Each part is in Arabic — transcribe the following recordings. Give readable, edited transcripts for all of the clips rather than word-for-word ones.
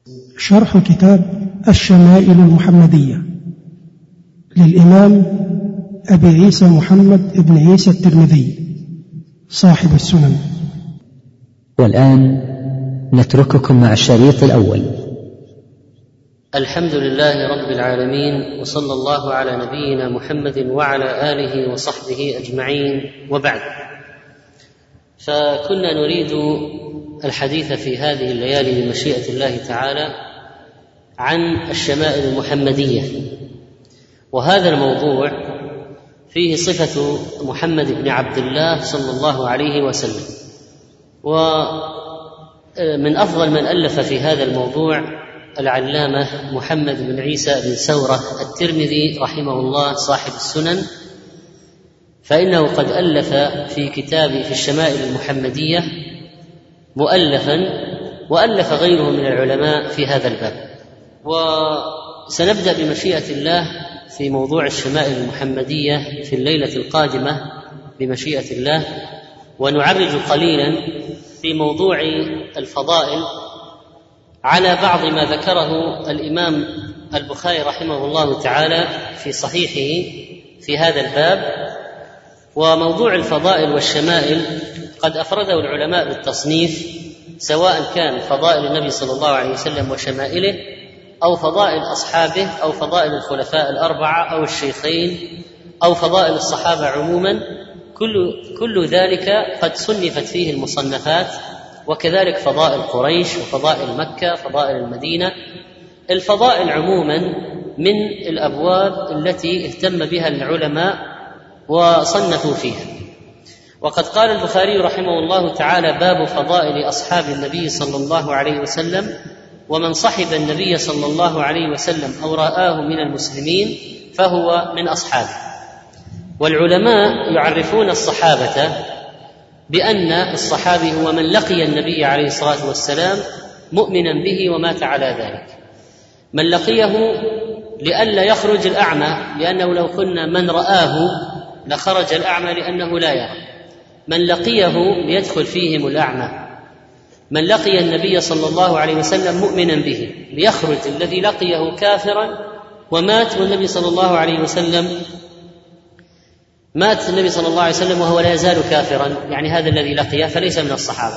شرح كتاب الشمائل المحمدية للإمام أبي عيسى محمد بن عيسى الترمذي صاحب السنن. والآن نترككم مع الشريط الأول. الحمد لله رب العالمين، وصلى الله على نبينا محمد وعلى آله وصحبه أجمعين، وبعد. فكنا نريد الحديث في هذه الليالي بمشيئة الله تعالى عن الشمائل المحمدية، وهذا الموضوع فيه صفة محمد بن عبد الله صلى الله عليه وسلم. ومن أفضل من ألف في هذا الموضوع العلامة محمد بن عيسى بن سورة الترمذي رحمه الله صاحب السنن، فإنه قد ألف في كتابه في الشمائل المحمدية مؤلفا، وألف غيره من العلماء في هذا الباب. وسنبدأ بمشيئة الله في موضوع الشمائل المحمدية في الليلة القادمة بمشيئة الله، ونعرج قليلا في موضوع الفضائل على بعض ما ذكره الإمام البخاري رحمه الله تعالى في صحيحه في هذا الباب. وموضوع الفضائل والشمائل قد أفرده العلماء بالتصنيف، سواء كان فضائل النبي صلى الله عليه وسلم وشمائله، أو فضائل أصحابه، أو فضائل الخلفاء الأربعة أو الشيخين، أو فضائل الصحابة عموما. كل ذلك قد صنفت فيه المصنفات، وكذلك فضائل قريش وفضائل مكة، فضائل المدينة. الفضائل عموما من الأبواب التي اهتم بها العلماء وصنفوا فيها. وقد قال البخاري رحمه الله تعالى: باب فضائل أصحاب النبي صلى الله عليه وسلم، ومن صحب النبي صلى الله عليه وسلم أو رآه من المسلمين فهو من أصحابه. والعلماء يعرفون الصحابة بأن الصحابي هو من لقي النبي عليه الصلاة والسلام مؤمنا به ومات على ذلك، من لقيه لئلا يخرج الأعمى، لأنه لو قلنا من رآه لخرج الأعمى لأنه لا يرى، من لقيه ليدخل فيهم الأعمى، من لقي النبي صلى الله عليه وسلم مؤمنا به ليخرج الذي لقيه كافرا ومات، والنبي صلى الله عليه وسلم مات النبي صلى الله عليه وسلم وهو لا يزال كافرا، يعني هذا الذي لقيه فليس من الصحابة.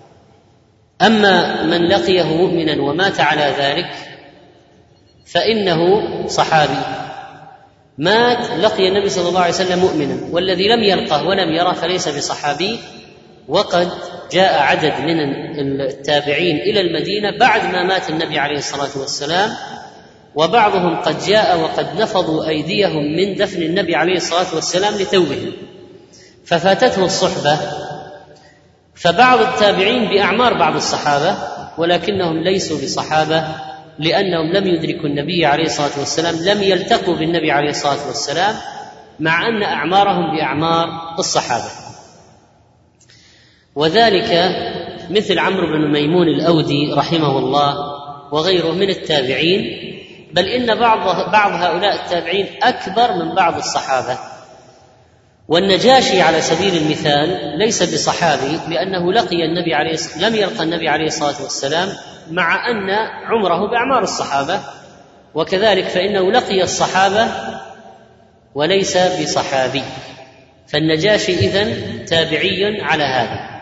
أما من لقيه مؤمنا ومات على ذلك فإنه صحابي، مات لقي النبي صلى الله عليه وسلم مؤمنا، والذي لم يلقه ولم يره فليس بصحابي. وقد جاء عدد من التابعين إلى المدينة بعد ما مات النبي عليه الصلاة والسلام، وبعضهم قد جاء وقد نفضوا أيديهم من دفن النبي عليه الصلاة والسلام لتوبهم، ففاتته الصحبة. فبعض التابعين بأعمار بعض الصحابة، ولكنهم ليسوا بصحابة، لأنهم لم يدركوا النبي عليه الصلاة والسلام، لم يلتقوا بالنبي عليه الصلاة والسلام، مع أن أعمارهم بأعمار الصحابة. وذلك مثل عمرو بن ميمون الأودي رحمه الله وغيره من التابعين، بل إن بعض هؤلاء التابعين أكبر من بعض الصحابة. والنجاشي على سبيل المثال ليس بصحابي، لأنه لم يلقى النبي عليه الصلاة والسلام، مع أن عمره بأعمار الصحابة. وكذلك فإنه لقي الصحابة وليس بصحابي، فالنجاشي إذن تابعي على هذا.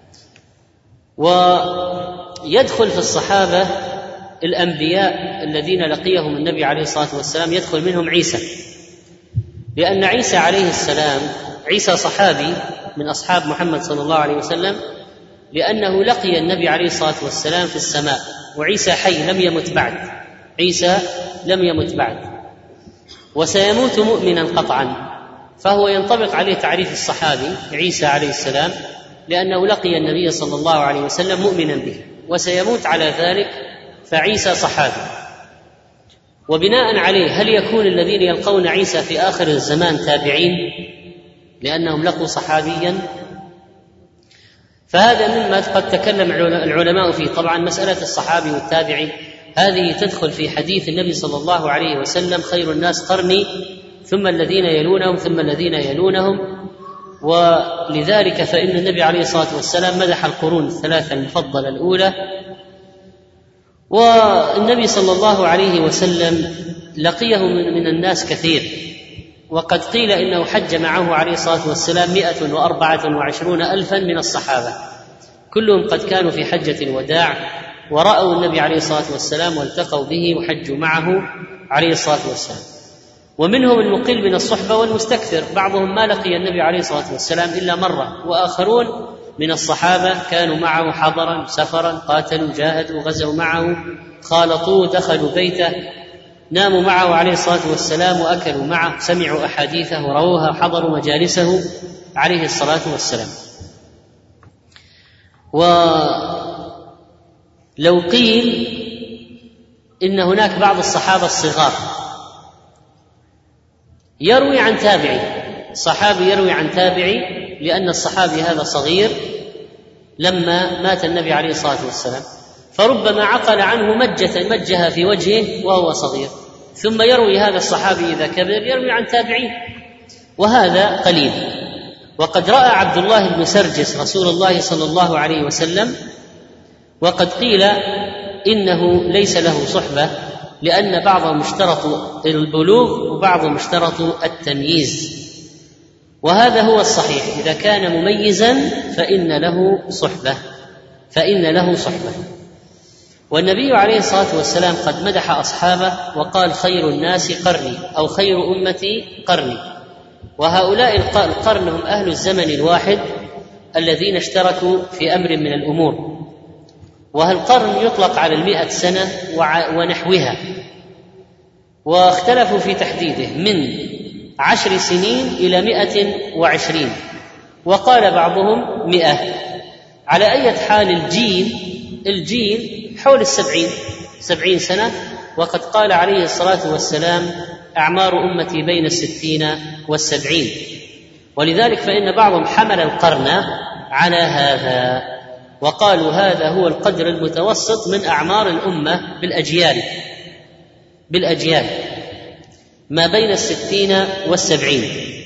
ويدخل في الصحابة الأنبياء الذين لقيهم النبي عليه الصلاة والسلام، يدخل منهم عيسى، لأن عيسى عليه السلام عيسى صحابي من أصحاب محمد صلى الله عليه وسلم، لأنه لقي النبي عليه الصلاة والسلام في السماء، وعيسى حي لم يمت بعد، عيسى لم يمت بعد، وسيموت مؤمنا قطعا، فهو ينطبق عليه تعريف الصحابي عيسى عليه السلام، لأنه لقي النبي صلى الله عليه وسلم مؤمنا به وسيموت على ذلك، فعيسى صحابي. وبناء عليه هل يكون الذين يلقون عيسى في آخر الزمان تابعين لأنهم لقوا صحابيا؟ فهذا مما قد تكلم العلماء فيه. طبعا مسألة الصحابي والتابعي هذه تدخل في حديث النبي صلى الله عليه وسلم: خير الناس قرني ثم الذين يلونهم ثم الذين يلونهم. ولذلك فإن النبي عليه الصلاة والسلام مدح القرون الثلاثة المفضلة الأولى، والنبي صلى الله عليه وسلم لقيه من الناس كثير، وقد قيل إنه حج معه عليه الصلاة والسلام 124,000 من الصحابة، كلهم قد كانوا في حجة الوداع ورأوا النبي عليه الصلاة والسلام والتقوا به وحجوا معه عليه الصلاة والسلام. ومنهم المقل من الصحبة والمستكثر، بعضهم ما لقي النبي عليه الصلاة والسلام إلا مرة، وآخرون من الصحابة كانوا معه حضرا سفرا، قاتلوا جاهدوا غزوا معه، خالطوه دخلوا بيته، ناموا معه عليه الصلاة والسلام وأكلوا معه، سمعوا أحاديثه ورووها، حضروا مجالسه عليه الصلاة والسلام. ولو قيل إن هناك بعض الصحابة الصغار يروي عن تابعي، صحابي يروي عن تابعي، لأن الصحابي هذا صغير لما مات النبي عليه الصلاة والسلام، فربما عقل عنه مجها في وجهه وهو صغير، ثم يروي هذا الصحابي إذا كبر يروي عن تابعين، وهذا قليل. وقد رأى عبد الله بن سرجس رسول الله صلى الله عليه وسلم، وقد قيل إنه ليس له صحبة، لأن بعضهم اشترطوا البلوغ وبعضهم اشترطوا التمييز، وهذا هو الصحيح، إذا كان مميزا فإن له صحبة. والنبي عليه الصلاة والسلام قد مدح أصحابه وقال: خير الناس قرني، أو خير أمتي قرني. وهؤلاء القرن هم أهل الزمن الواحد الذين اشتركوا في أمر من الأمور، والقرن يطلق على 100 سنة ونحوها، واختلفوا في تحديده من 10 سنين إلى 120، وقال بعضهم 100. على أي حال الجيل حول 70 سنة، وقد قال عليه الصلاة والسلام: أعمار أمتي بين 60 و70. ولذلك فإن بعضهم حمل القرن على هذا، وقالوا هذا هو القدر المتوسط من أعمار الأمة بالأجيال ما بين 60 و70.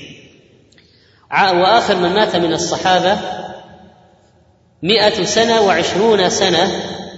وآخر من مات من الصحابة 100 سنة و20 سنة،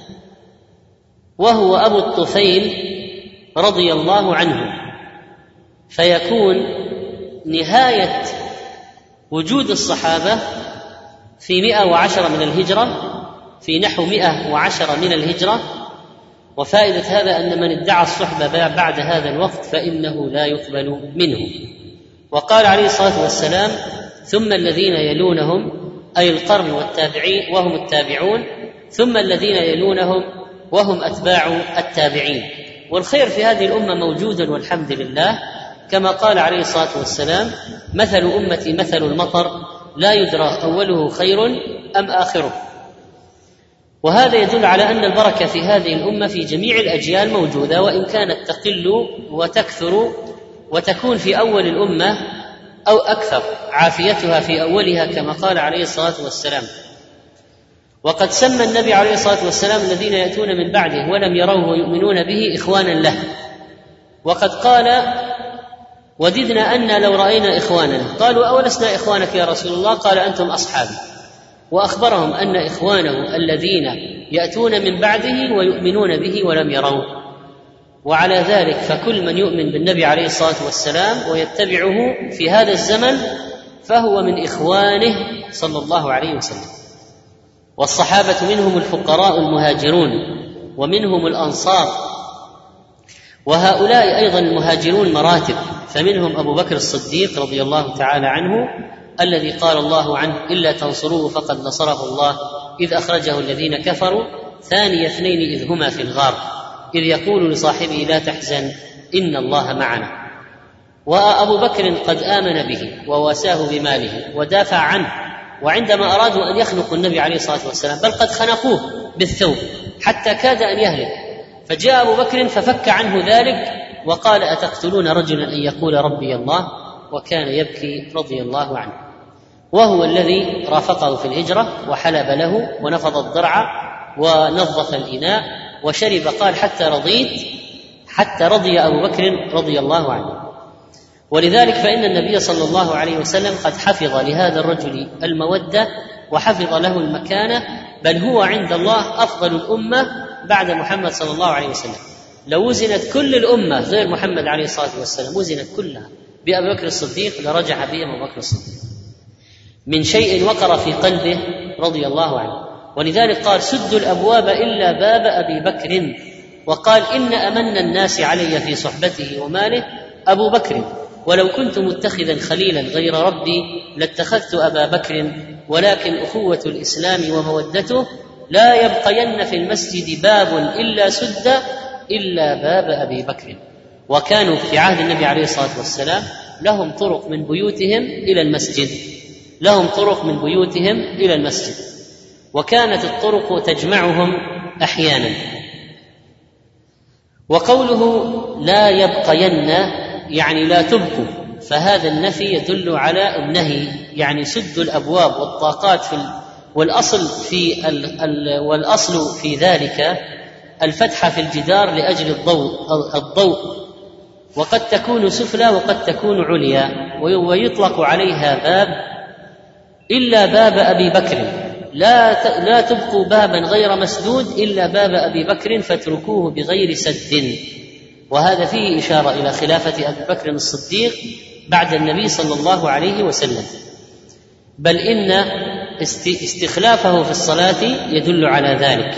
وهو أبو الطفيل رضي الله عنه، فيكون نهاية وجود الصحابة في 110 من الهجرة، في نحو 110 من الهجرة. وفائدة هذا أن من ادعى الصحبة بعد هذا الوقت فإنه لا يقبل منه. وقال عليه الصلاة والسلام: ثم الذين يلونهم، أي القرن والتابعين وهم التابعون، ثم الذين يلونهم وهم أتباع التابعين. والخير في هذه الأمة موجود والحمد لله، كما قال عليه الصلاة والسلام: مثل أمتي مثل المطر، لا يدرى أوله خير أم آخره. وهذا يدل على أن البركة في هذه الأمة في جميع الأجيال موجودة، وإن كانت تقل وتكثر وتكون في أول الأمة أو أكثر، عافيتها في أولها كما قال عليه الصلاة والسلام. وقد سمى النبي عليه الصلاة والسلام الذين يأتون من بعده ولم يروه ويؤمنون به إخوانا له، وقد قال: وددنا أن لو رأينا إخواننا. قالوا: أولسنا إخوانك يا رسول الله؟ قال: أنتم أصحابي. وأخبرهم أن إخوانه الذين يأتون من بعده ويؤمنون به ولم يروه. وعلى ذلك فكل من يؤمن بالنبي عليه الصلاة والسلام ويتبعه في هذا الزمن فهو من إخوانه صلى الله عليه وسلم. والصحابة منهم الفقراء المهاجرون ومنهم الأنصار، وهؤلاء أيضا المهاجرون مراتب، فمنهم أبو بكر الصديق رضي الله تعالى عنه الذي قال الله عنه: إلا تنصروه فقد نصره الله إذ أخرجه الذين كفروا ثاني اثنين إذ هما في الغار إذ يقول لصاحبه لا تحزن إن الله معنا. وأبو بكر قد آمن به وواساه بماله ودافع عنه، وعندما أرادوا أن يخنقوا النبي عليه الصلاة والسلام بل قد خنقوه بالثوب حتى كاد أن يهلك، فجاء أبو بكر ففك عنه ذلك وقال: أتقتلون رجلا أن يقول ربي الله؟ وكان يبكي رضي الله عنه، وهو الذي رافقه في الهجرة وحلب له ونفض الضرع ونظف الإناء وشرب، قال: حتى رضي أبو بكر رضي الله عنه. ولذلك فإن النبي صلى الله عليه وسلم قد حفظ لهذا الرجل المودة وحفظ له المكانة، بل هو عند الله أفضل الأمة بعد محمد صلى الله عليه وسلم. لو وزنت كل الأمة غير محمد عليه الصلاة والسلام وزنت كلها بأبي بكر الصديق لرجح بهم أبو بكر الصديق من شيء وقر في قلبه رضي الله عنه. ولذلك قال: سدوا الأبواب إلا باب أبي بكر، وقال: إن أمن الناس علي في صحبته وماله أبو بكر، ولو كنت متخذا خليلا غير ربي لاتخذت أبا بكر، ولكن أخوة الإسلام ومودته لا يبقين في المسجد باب إلا سد إلا باب أبي بكر. وكانوا في عهد النبي عليه الصلاة والسلام لهم طرق من بيوتهم إلى المسجد، لهم طرق من بيوتهم إلى المسجد، وكانت الطرق تجمعهم أحيانا. وقوله لا يبقين يعني لا تبقوا، فهذا النفي يدل على النهي، يعني سد الأبواب والطاقات والأصل في ذلك الفتحة في الجدار لأجل الضوء، وقد تكون سفلى وقد تكون عليا، ويطلق عليها باب إلا باب أبي بكر، لا تبقوا بابا غير مسدود إلا باب أبي بكر فاتركوه بغير سد. وهذا فيه إشارة إلى خلافة أبي بكر الصديق بعد النبي صلى الله عليه وسلم، بل إن استخلافه في الصلاة يدل على ذلك.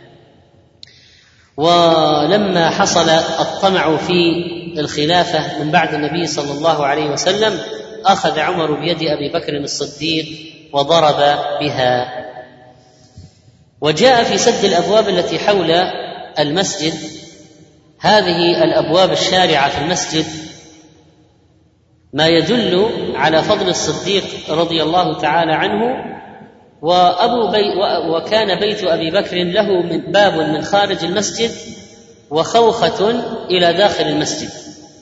ولما حصل الطمع في الخلافة من بعد النبي صلى الله عليه وسلم أخذ عمر بيد أبي بكر الصديق وضرب بها. وجاء في سد الأبواب التي حول المسجد هذه الأبواب الشارعة في المسجد ما يدل على فضل الصديق رضي الله تعالى عنه. وكان بيت أبي بكر له باب من خارج المسجد وخوخة إلى داخل المسجد.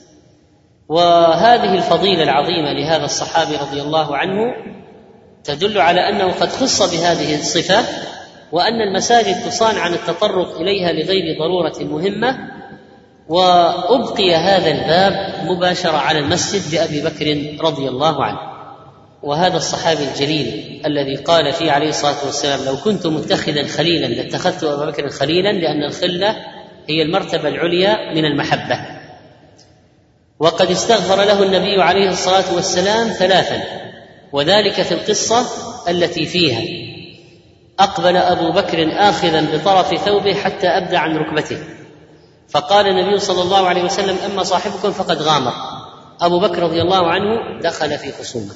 وهذه الفضيلة العظيمة لهذا الصحابي رضي الله عنه تدل على أنه قد خص بهذه الصفة، وأن المساجد تصان عن التطرق إليها لغير ضرورة مهمة، وأبقي هذا الباب مباشرة على المسجد لأبي بكر رضي الله عنه. وهذا الصحابي الجليل الذي قال فيه عليه الصلاة والسلام: لو كنت متخذا خليلا لاتخذت أبا بكر خليلا، لأن الخلة هي المرتبة العليا من المحبة. وقد استغفر له النبي عليه الصلاة والسلام 3، وذلك في القصة التي فيها أقبل أبو بكر آخذا بطرف ثوبه حتى أبدى عن ركبته، فقال النبي صلى الله عليه وسلم: أما صاحبكم فقد غامر. أبو بكر رضي الله عنه دخل في خصومة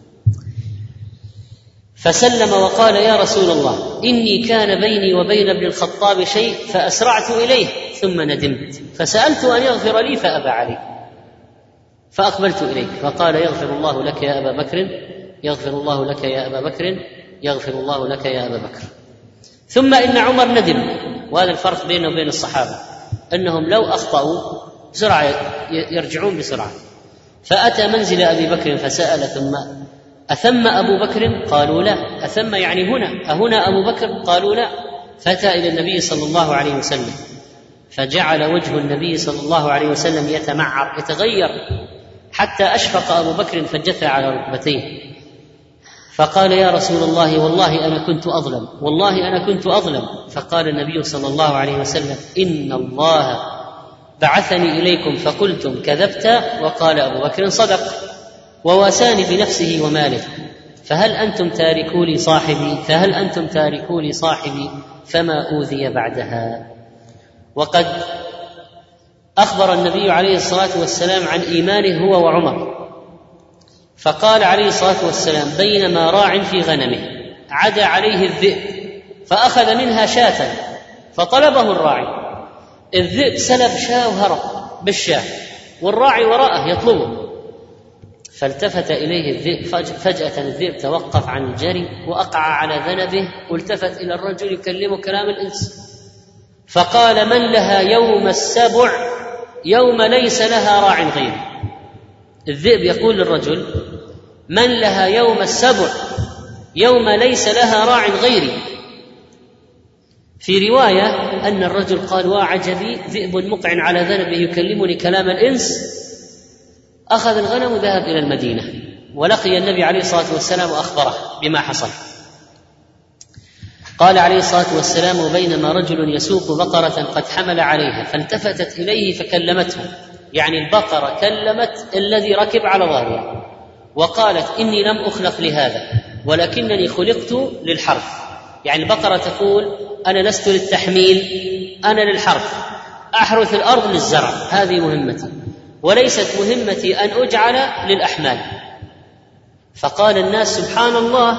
فسلم وقال: يا رسول الله، إني كان بيني وبين ابن الخطاب شيء فأسرعت إليه ثم ندمت فسألت أن يغفر لي فأبى علي، فأقبلت إليك فقال: يغفر الله لك يا أبا بكر، يغفر الله لك يا أبا بكر، يغفر الله لك يا أبا بكر. ثم إن عمر ندم. وهذا الفرق بينه وبين الصحابة، أنهم لو أخطأوا بسرعة يرجعون بسرعة. فأتى منزل أبي بكر فسأل: ثم أثم أبو بكر؟ قالوا لا. أثم يعني هنا، أهنا أبو بكر؟ قالوا لا. فأتى إلى النبي صلى الله عليه وسلم فجعل وجه النبي صلى الله عليه وسلم يتمعر يتغير حتى أشفق أبو بكر فجثى على ركبتيه فقال: يا رسول الله، والله أنا كنت أظلم، والله أنا كنت أظلم. فقال النبي صلى الله عليه وسلم: إن الله بعثني إليكم فقلتم كذبت، وقال أبو بكر: صدق، وواساني بنفسه وماله، فهل أنتم تاركوا لي صاحبي؟ فهل أنتم تاركوا لي صاحبي؟ فما أوذي بعدها. وقد أخبر النبي عليه الصلاة والسلام عن إيمانه هو وعمر، فقال عليه الصلاة والسلام: بينما راع في غنمه عدا عليه الذئب فأخذ منها شاة فطلبه الراعي، الذئب سلب شاة وهرب بالشاة والراعي وراءه يطلبه، فالتفت إليه الذئب فجأة الذئب توقف عن الجري وأقع على ذنبه والتفت إلى الرجل يكلمه كلام الإنس فقال: من لها يوم السبع يوم ليس لها راع غيره. الذئب يقول للرجل: من لها يوم السبع يوم ليس لها راع غيري. في رواية أن الرجل قال: وعجبي، ذئب مقع على ذنبه يكلمني كلام الإنس. أخذ الغنم وذهب إلى المدينة ولقي النبي عليه الصلاة والسلام وأخبره بما حصل. قال عليه الصلاة والسلام: وبينما رجل يسوق بقرة قد حمل عليها فالتفتت إليه فكلمته، يعني البقرة كلمت الذي ركب على ظهرها وقالت: إني لم أخلق لهذا ولكنني خلقت للحرث. يعني البقرة تقول: أنا لست للتحميل، أنا للحرث، أحرث الأرض للزرع، هذه مهمتي، وليست مهمتي أن أجعل للأحمال. فقال الناس: سبحان الله.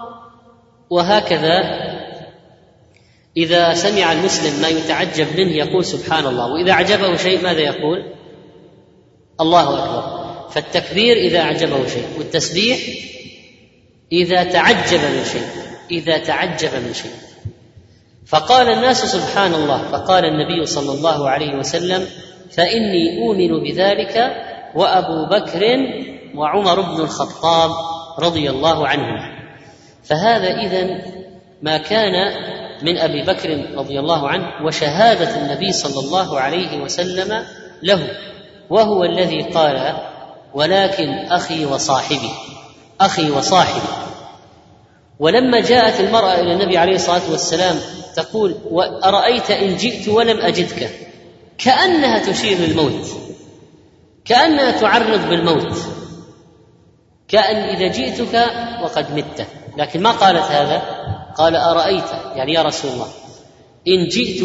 وهكذا إذا سمع المسلم ما يتعجب منه يقول سبحان الله، وإذا أعجبه شيء ماذا يقول؟ الله أكبر. فالتكبير إذا أعجبه شيء، والتسبيح إذا تعجب من شيء. فقال الناس: سبحان الله. فقال النبي صلى الله عليه وسلم: فإني أؤمن بذلك وأبو بكر وعمر بن الخطاب رضي الله عنهما. فهذا إذن ما كان من أبي بكر رضي الله عنه وشهادة النبي صلى الله عليه وسلم له، وهو الذي قال: ولكن أخي وصاحبي. ولما جاءت المرأة إلى النبي عليه الصلاة والسلام تقول: أرأيت إن جئت ولم أجدك، كأنها تشير للموت، كأنها تعرض بالموت، كأن إذا جئتك وقد مت. لكن ما قالت هذا، قال: أرأيت، يعني يا رسول الله، إن جئت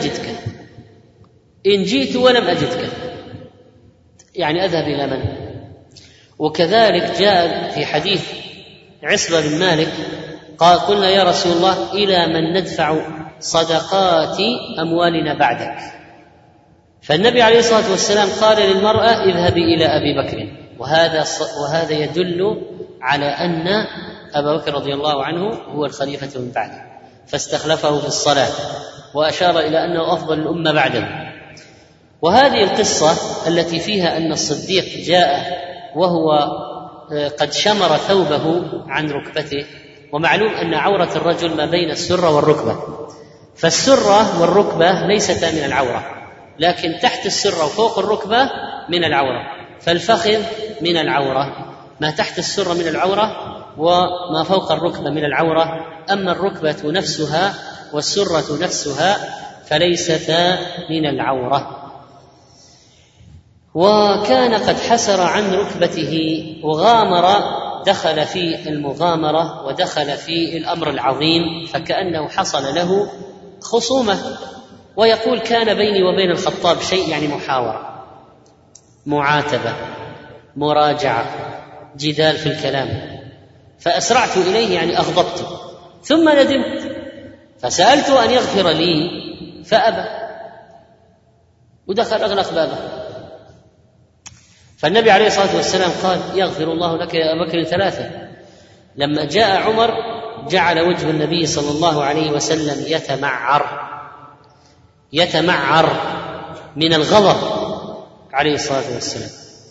ولم أجدك، يعني أذهب إلى من؟ وكذلك جاء في حديث عصبة بن مالك قال: قلنا يا رسول الله: إلى من ندفع صدقات أموالنا بعدك؟ فالنبي عليه الصلاة والسلام قال للمرأة: اذهبي إلى أبي بكر. وهذا يدل على أن أبا بكر رضي الله عنه هو الخليفة من بعده، فاستخلفه في الصلاة وأشار إلى أنه أفضل الأمة بعده. وهذه القصة التي فيها أن الصديق جاء وهو قد شمر ثوبه عن ركبته، ومعلوم أن عورة الرجل ما بين السرة والركبة، فالسرة والركبة ليستا من العورة، لكن تحت السرة وفوق الركبة من العورة، فالفخذ من العورة، ما تحت السرة من العورة وما فوق الركبة من العورة. أما الركبة نفسها والسرة نفسها فليستا من العورة. وكان قد حسر عن ركبته وغامر، دخل في المغامرة ودخل في الأمر العظيم، فكأنه حصل له خصومة. ويقول: كان بيني وبين الخطاب شيء، يعني محاورة، معاتبة، مراجعة، جدال في الكلام، فأسرعت إليه، يعني أغضبت، ثم ندمت فسألته أن يغفر لي فأبى ودخل أغلق بابه. فالنبي عليه الصلاة والسلام قال: يغفر الله لك يا أبا بكر 3. لما جاء عمر جعل وجه النبي صلى الله عليه وسلم يتمعر من الغضب عليه الصلاة والسلام.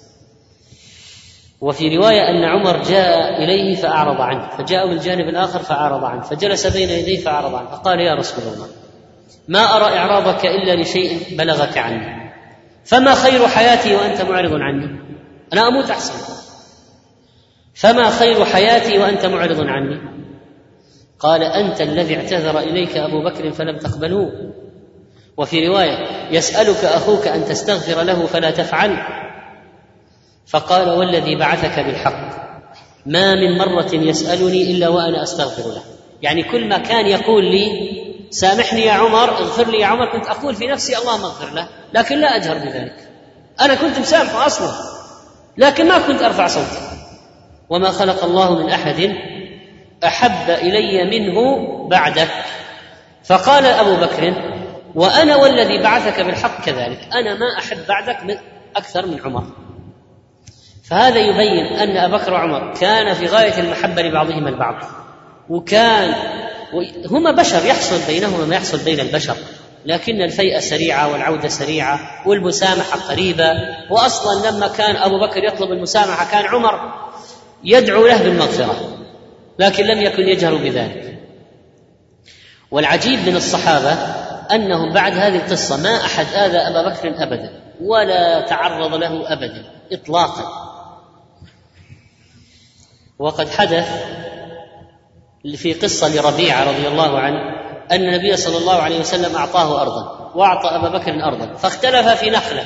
وفي رواية أن عمر جاء إليه فأعرض عنه، فجاء بالجانب الآخر فأعرض عنه، فجلس بين يديه فأعرض عنه، فقال: يا رسول الله، ما أرى إعراضك إلا لشيء بلغك عني، فما خير حياتي وأنت معرض عني؟ أنا أموت أحسن. فما خير حياتي وأنت معرض عني؟ قال: أنت الذي اعتذر إليك أبو بكر فلم تقبلوه. وفي رواية: يسألك أخوك أن تستغفر له فلا تفعل. فقال: والذي بعثك بالحق ما من مرة يسألني إلا وأنا أستغفر له. يعني كل ما كان يقول لي: سامحني يا عمر، اغفر لي يا عمر، كنت أقول في نفسي: اللهم اغفر له، لكن لا أجهر بذلك. أنا كنت مسامحه أصلا، لكن ما كنت أرفع صوتي. وما خلق الله من أحد أحب إلي منه بعدك. فقال أبو بكر: وأنا والذي بعثك بالحق كذلك، أنا ما أحب بعدك أكثر من عمر. فهذا يبين أن أبا بكر وعمر كان في غاية المحبة لبعضهما البعض، وكان هما بشر يحصل بينهما ما يحصل بين البشر، لكن الفيئة سريعة والعودة سريعة والمسامحة قريبة. وأصلا لما كان أبو بكر يطلب المسامحة كان عمر يدعو له بالمغفرة، لكن لم يكن يجهر بذلك. والعجيب من الصحابة أنهم بعد هذه القصة ما أحد آذى أبا بكر أبدا ولا تعرض له أبدا إطلاقا. وقد حدث في قصة لربيعة رضي الله عنه أن النبي صلى الله عليه وسلم أعطاه أرضا وأعطى أبا بكر أرضا، فاختلف في نخلة،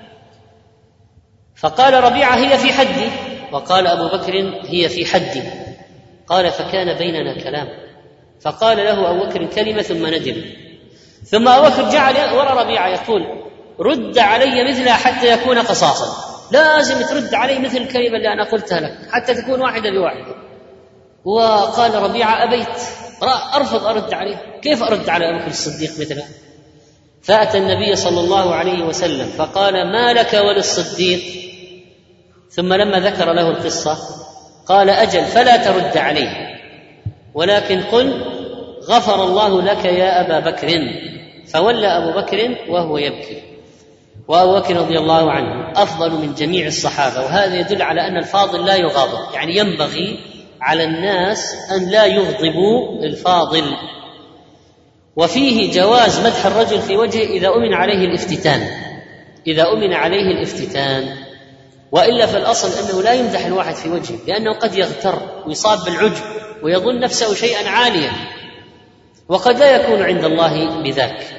فقال ربيعة هي في حدي، وقال أبو بكر هي في حدي. قال فكان بيننا كلام، فقال له أبو بكر كلمة ثم ندم، ثم أبو بكر جعل وراء ربيعة يقول رد علي مثلها حتى يكون قصاصا، لازم ترد علي مثل الكلمة اللي أنا قلتها لك حتى تكون واحدة بواحدة. وقال ربيعة أبيت، أرفض أرد عليه، كيف أرد على أبو بكر الصديق مثله؟ فأتى النبي صلى الله عليه وسلم فقال ما لك وللصديق؟ ثم لما ذكر له القصة قال أجل فلا ترد عليه، ولكن قل غفر الله لك يا أبا بكر. فولى أبو بكر وهو يبكي. وأبو بكر رضي الله عنه أفضل من جميع الصحابة، وهذا يدل على أن الفاضل لا يغاضب، يعني ينبغي على الناس أن لا يغضبوا الفاضل. وفيه جواز مدح الرجل في وجهه إذا أمن عليه الافتتان، إذا أمن عليه الافتتان، وإلا في الأصل أنه لا يمدح الواحد في وجهه، لأنه قد يغتر ويصاب بالعجب ويظن نفسه شيئا عاليا، وقد لا يكون عند الله بذاك.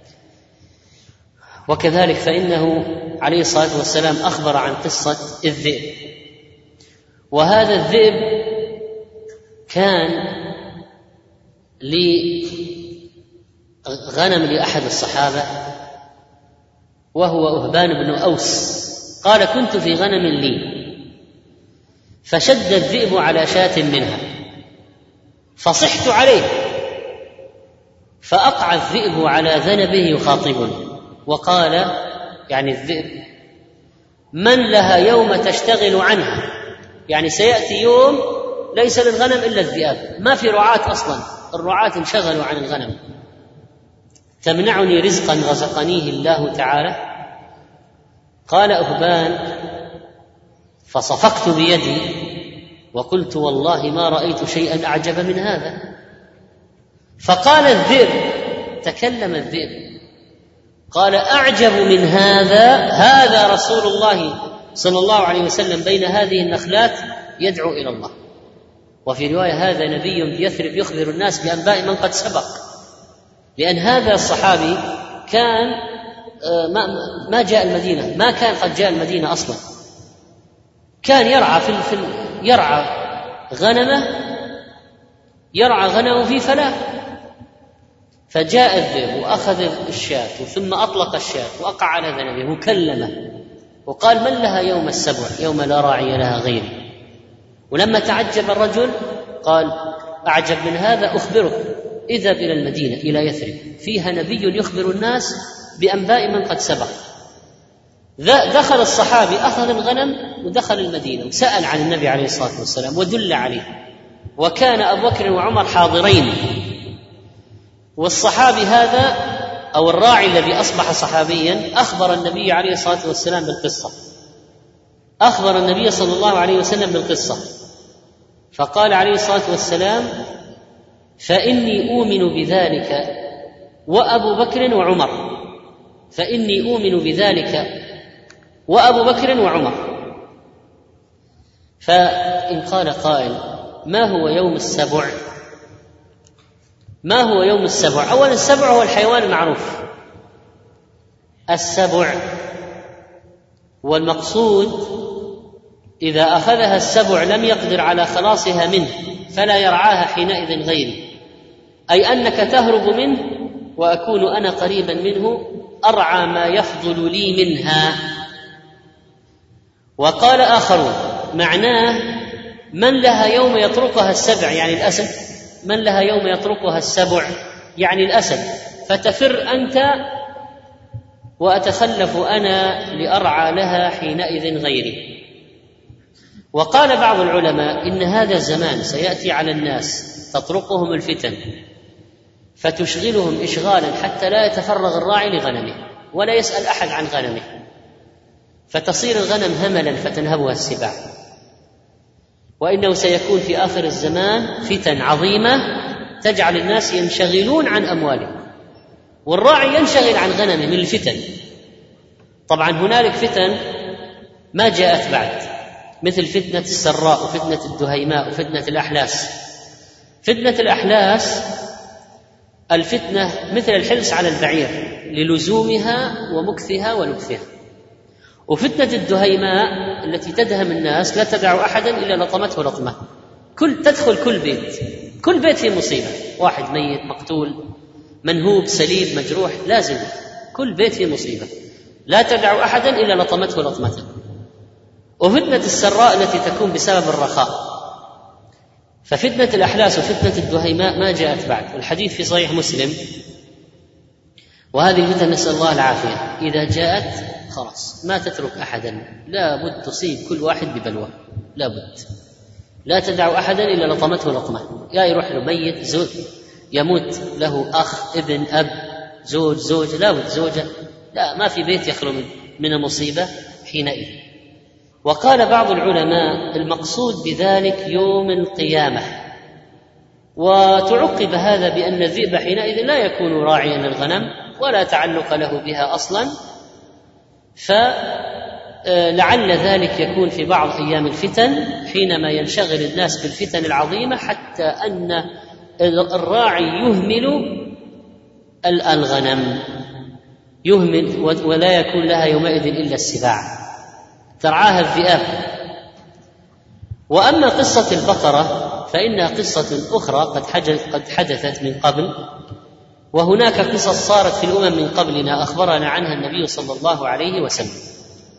وكذلك فإنه عليه الصلاة والسلام أخبر عن قصة الذئب، وهذا الذئب كان لغنم لأحد الصحابة وهو أهبان بن أوس، قال كنت في غنم لي فشد الذئب على شاة منها فصحت عليه فأقع الذئب على ذنبه يخاطبني وقال، يعني الذئب من لها يوم تشتغل عنها، يعني سيأتي يوم ليس للغنم إلا الذئاب، ما في رعاة أصلا، الرعاة انشغلوا عن الغنم، تمنعني رزقا رزقنيه الله تعالى. قال أهبان فصفقت بيدي وقلت والله ما رأيت شيئا أعجب من هذا. فقال الذئب، تكلم الذئب قال أعجب من هذا رسول الله صلى الله عليه وسلم بين هذه النخلات يدعو إلى الله. وفي رواية هذا نبي بيثرب يخبر الناس بأنباء من قد سبق، لأن هذا الصحابي كان ما جاء المدينة، ما كان قد جاء المدينة أصلا، كان يرعى غنمه في فلاة، فجاء الذئب وأخذ الشاة ثم أطلق الشاة وأقع على ذنبه وكلمه وقال من لها يوم السبع يوم لا راعي لها غيري. ولما تعجب الرجل قال أعجب من هذا أخبرك، اذهب إلى المدينة إلى يثرب فيها نبي يخبر الناس بأنباء من قد سبق. دخل الصحابي أخذ الغنم ودخل المدينة وسأل عن النبي عليه الصلاة والسلام ودل عليه، وكان أبو بكر وعمر حاضرين، والصحابي هذا أو الراعي الذي أصبح صحابيا أخبر النبي عليه الصلاة والسلام بالقصة، أخبر النبي صلى الله عليه وسلم بالقصة، فقال عليه الصلاة والسلام فإني أؤمن بذلك وأبو بكر وعمر، فإني أؤمن بذلك وأبو بكر وعمر. فإن قال قائل ما هو يوم السبع؟ ما هو يوم السبع؟ أولا السبع هو الحيوان المعروف السبع، والمقصود إذا أخذها السبع لم يقدر على خلاصها منه فلا يرعاها حينئذ غيري، أي أنك تهرب منه وأكون أنا قريبا منه أرعى ما يفضل لي منها. وقال آخرون معناه من لها يوم يطرقها السبع، يعني الأسد، من لها يوم يطرقها السبع يعني الأسد، فتفر أنت وأتخلف أنا لأرعى لها حينئذ غيري. وقال بعض العلماء إن هذا الزمان سيأتي على الناس تطرقهم الفتن فتشغلهم إشغالا حتى لا يتفرغ الراعي لغنمه ولا يسأل أحد عن غنمه، فتصير الغنم هملا فتنهبها السباع. وإنه سيكون في آخر الزمان فتن عظيمة تجعل الناس ينشغلون عن أموالهم، والراعي ينشغل عن غنمه من الفتن. طبعا هنالك فتن ما جاءت بعد، مثل فتنة السراء وفتنة الدهيماء وفتنة الأحلاس، فتنة الأحلاس الفتنة مثل الحرص على البعير للزومها ومكثها ولبثها. وفتنة الدهيماء التي تدهم الناس لا تدع أحدا إلا لطمته لطمة، تدخل كل بيت فيه مصيبة، واحد ميت، مقتول، منهوب، سليب، مجروح، لازم كل بيت فيه مصيبة، لا تدع أحدا إلا لطمته لطمة. وفتنة السراء التي تكون بسبب الرخاء. ففتنة الأحلاس وفتنة الدهيماء ما جاءت بعد. والحديث في صحيح مسلم: وهذه الفتن نسأل الله العافية إذا جاءت خلاص ما تترك أحدا، لا بد تصيب كل واحد ببلوى، لا بد، لا تدع أحدا إلا لطمته لطمة. يا يروح له ميت، زوج يموت له أخ، ابن، أب، زوج، لا بد زوجة، لا، ما في بيت يخلو من المصيبة حينئذ. وقال بعض العلماء المقصود بذلك يوم القيامة، وتعقب هذا بأن الذئب حينئذ لا يكون راعيا للغنم ولا تعلق له بها أصلا، فلعل ذلك يكون في بعض أيام الفتن حينما ينشغل الناس بالفتن العظيمة حتى أن الراعي يهمل الغنم، يهمل ولا يكون لها يومئذ إلا السباع، ترعاها الذئاب. وأما قصة البقرة فإنها قصة أخرى قد حدثت من قبل، وهناك قصص صارت في الأمم من قبلنا أخبرنا عنها النبي صلى الله عليه وسلم.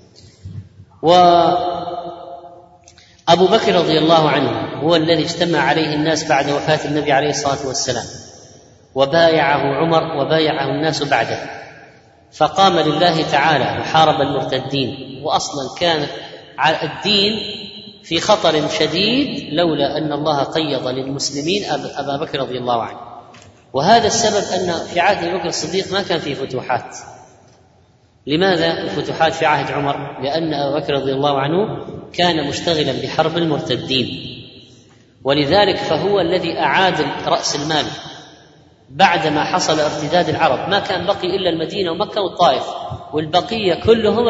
وأبو بكر رضي الله عنه هو الذي اجتمع عليه الناس بعد وفاة النبي عليه الصلاة والسلام، وبايعه عمر وبايعه الناس بعده، فقام لله تعالى وحارب المرتدين. وأصلا كان الدين في خطر شديد لولا أن الله قيض للمسلمين أبا بكر رضي الله عنه. وهذا السبب أن في عهد أبي بكر الصديق ما كان فيه فتوحات. لماذا الفتوحات في عهد عمر؟ لأن أبا بكر رضي الله عنه كان مشتغلا بحرب المرتدين، ولذلك فهو الذي أعاد رأس المال بعدما حصل ارتداد العرب. ما كان بقي إلا المدينة ومكة والطائف، والبقية كلهم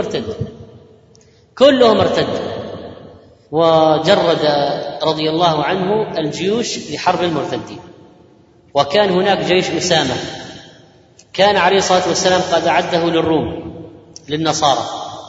ارتدوا. وجرد رضي الله عنه الجيوش لحرب المرتدين. وكان هناك جيش أسامة، كان عليه الصلاة والسلام قد أعده للروم للنصارى،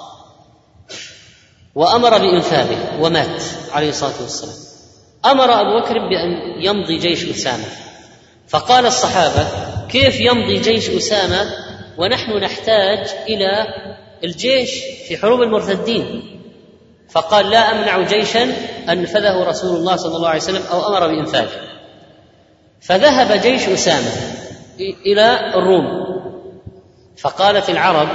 وأمر بإنفاذه ومات عليه الصلاة والسلام. أمر أبو بكر بأن يمضي جيش أسامة، فقال الصحابة: كيف يمضي جيش أسامة ونحن نحتاج إلى الجيش في حروب المرتدين؟ فقال: لا أمنع جيشا أنفذه رسول الله صلى الله عليه وسلم أو أمر بإنفاذه. فذهب جيش أسامة إلى الروم، فقالت العرب: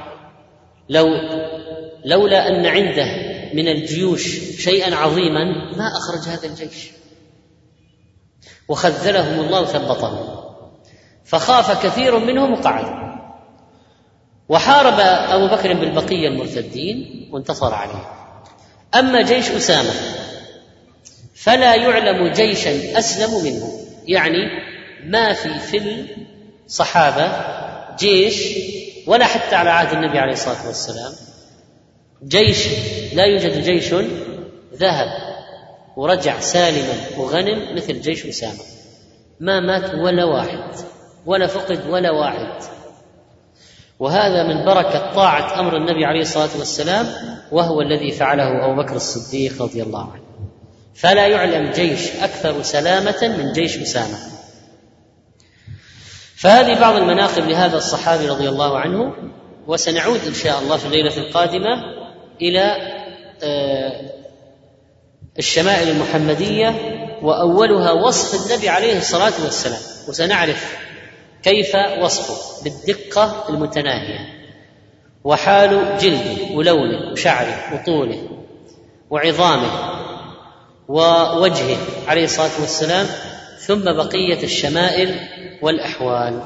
لولا أن عنده من الجيوش شيئا عظيما ما أخرج هذا الجيش، وخذلهم الله وثبطهم. فخاف كثير منهم وقعدوا. وحارب أبو بكر بالبقية المرتدين وانتصر عليهم. أما جيش أسامة فلا يعلم جيشا أسلم منه، يعني ما في الصحابة جيش، ولا حتى على عهد النبي عليه الصلاة والسلام جيش، لا يوجد جيش ذهب ورجع سالما وغنم مثل جيش أسامة. ما مات ولا واحد، ولا فقد ولا واحد. وهذا من بركة طاعة أمر النبي عليه الصلاة والسلام، وهو الذي فعله أبو بكر الصديق رضي الله عنه. فلا يعلم جيش أكثر سلامة من جيش أسامة. فهذه بعض المناقب لهذا الصحابي رضي الله عنه. وسنعود إن شاء الله في الليلة القادمة إلى الشمائل المحمدية، وأولها وصف النبي عليه الصلاة والسلام، وسنعرف كيف وصفه بالدقة المتناهية، وحال جلده ولونه وشعره وطوله وعظامه ووجهه عليه الصلاة والسلام، ثم بقية الشمائل والأحوال.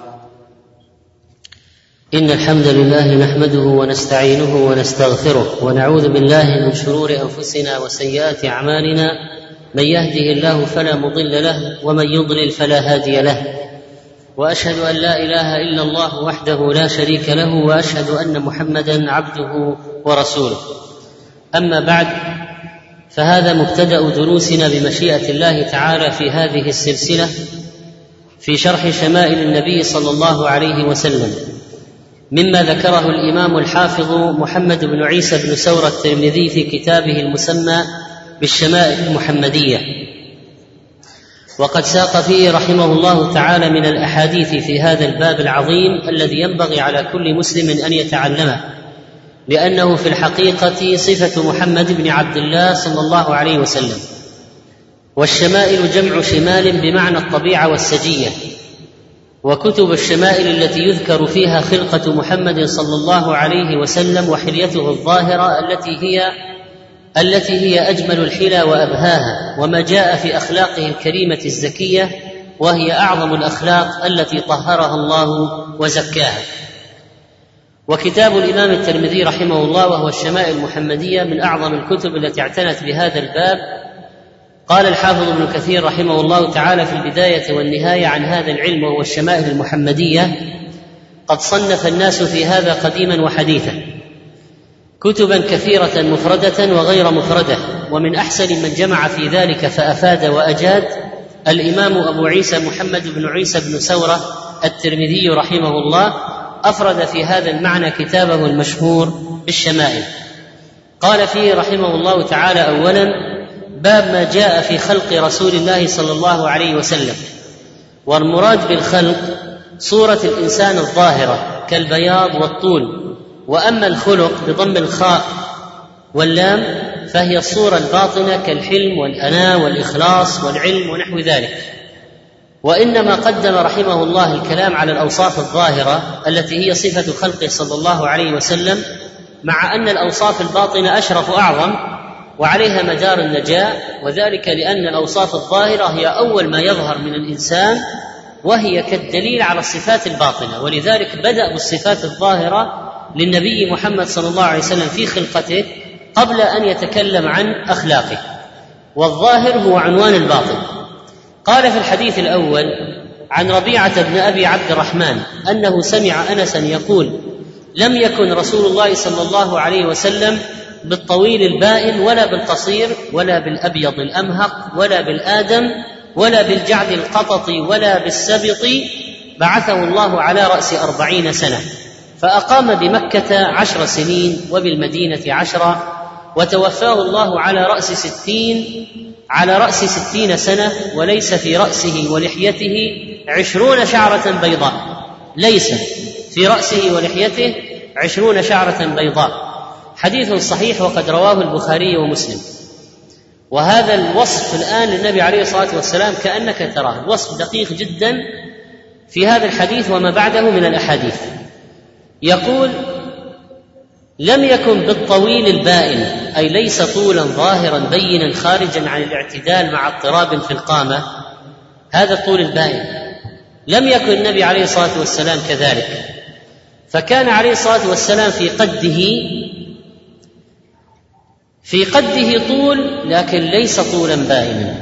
إن الحمد لله نحمده ونستعينه ونستغفره، ونعوذ بالله من شرور أنفسنا وسيئات أعمالنا، من يهده الله فلا مضل له، ومن يضلل فلا هادي له. وأشهد أن لا إله إلا الله وحده لا شريك له، وأشهد أن محمدا عبده ورسوله. أما بعد، فهذا مبتدأ دروسنا بمشيئة الله تعالى في هذه السلسلة في شرح شمائل النبي صلى الله عليه وسلم، مما ذكره الإمام الحافظ محمد بن عيسى بن سورة الترمذي في كتابه المسمى بالشمائل المحمدية. وقد ساق فيه رحمه الله تعالى من الأحاديث في هذا الباب العظيم الذي ينبغي على كل مسلم أن يتعلمه، لأنه في الحقيقة صفة محمد بن عبد الله صلى الله عليه وسلم. والشمائل جمع شمال بمعنى الطبيعة والسجية، وكتب الشمائل التي يذكر فيها خلقة محمد صلى الله عليه وسلم وحليته الظاهرة التي هي أجمل الحلى وأبهاها، وما جاء في أخلاقه الكريمة الزكية، وهي أعظم الأخلاق التي طهرها الله وزكاها. وكتاب الإمام الترمذي رحمه الله وهو الشمائل المحمدية من أعظم الكتب التي اعتنت بهذا الباب. قال الحافظ ابن كثير رحمه الله تعالى في البداية والنهاية عن هذا العلم وهو الشمائل المحمدية: قد صنف الناس في هذا قديما وحديثا كتبا كثيرة مفردة وغير مفردة، ومن أحسن من جمع في ذلك فأفاد وأجاد الإمام أبو عيسى محمد بن عيسى بن سورة الترمذي رحمه الله، أفرد في هذا المعنى كتابه المشهور بالشمائل. قال فيه رحمه الله تعالى: أولا، باب ما جاء في خلق رسول الله صلى الله عليه وسلم. والمراد بالخلق صورة الإنسان الظاهرة كالبياض والطول، وأما الخلق بضم الخاء واللام فهي الصورة الباطنة كالحلم والأناة والإخلاص والعلم ونحو ذلك. وإنما قدم رحمه الله الكلام على الأوصاف الظاهرة التي هي صفة خلقه صلى الله عليه وسلم، مع أن الأوصاف الباطنة أشرف وأعظم وعليها مدار النجاة، وذلك لأن الأوصاف الظاهرة هي أول ما يظهر من الإنسان، وهي كالدليل على الصفات الباطنة. ولذلك بدأ بالصفات الظاهرة للنبي محمد صلى الله عليه وسلم في خلقته قبل أن يتكلم عن أخلاقه، والظاهر هو عنوان الباطن. قال في الحديث الأول عن ربيعة بن أبي عبد الرحمن أنه سمع أنسا يقول: لم يكن رسول الله صلى الله عليه وسلم بالطويل البائن ولا بالقصير ولا بالأبيض الأمهق ولا بالآدم ولا بالجعد القطط ولا بالسبط، بعثه الله على رأس 40 سنة، فأقام بمكة 10 سنين وبالمدينة 10، وتوفاه الله على رأس 60 سنة، وليس في رأسه ولحيته 20 شعرة بيضاء، ليس في رأسه ولحيته 20 شعرة بيضاء. حديث صحيح وقد رواه البخاري ومسلم. وهذا الوصف الآن للنبي عليه الصلاة والسلام كأنك تراه، وصف دقيق جدا في هذا الحديث وما بعده من الأحاديث. يقول: لم يكن بالطويل البائن، أي ليس طولا ظاهرا بينا خارجا عن الاعتدال مع اضطراب في القامة، هذا الطول البائن. لم يكن النبي عليه الصلاة والسلام كذلك، فكان عليه الصلاة والسلام في قده طول، لكن ليس طولا بائنا.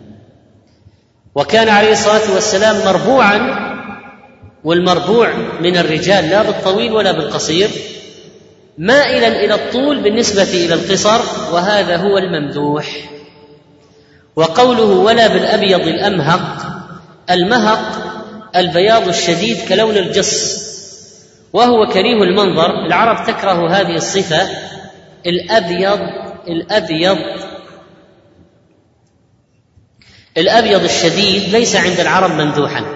وكان عليه الصلاة والسلام مربوعا، والمربوع من الرجال لا بالطويل ولا بالقصير، مائلا إلى الطول بالنسبة إلى القصر، وهذا هو الممدوح. وقوله ولا بالأبيض الأمهق، المهق البياض الشديد كلون الجص، وهو كريه المنظر. العرب تكره هذه الصفة، الأبيض الشديد ليس عند العرب ممدوحا.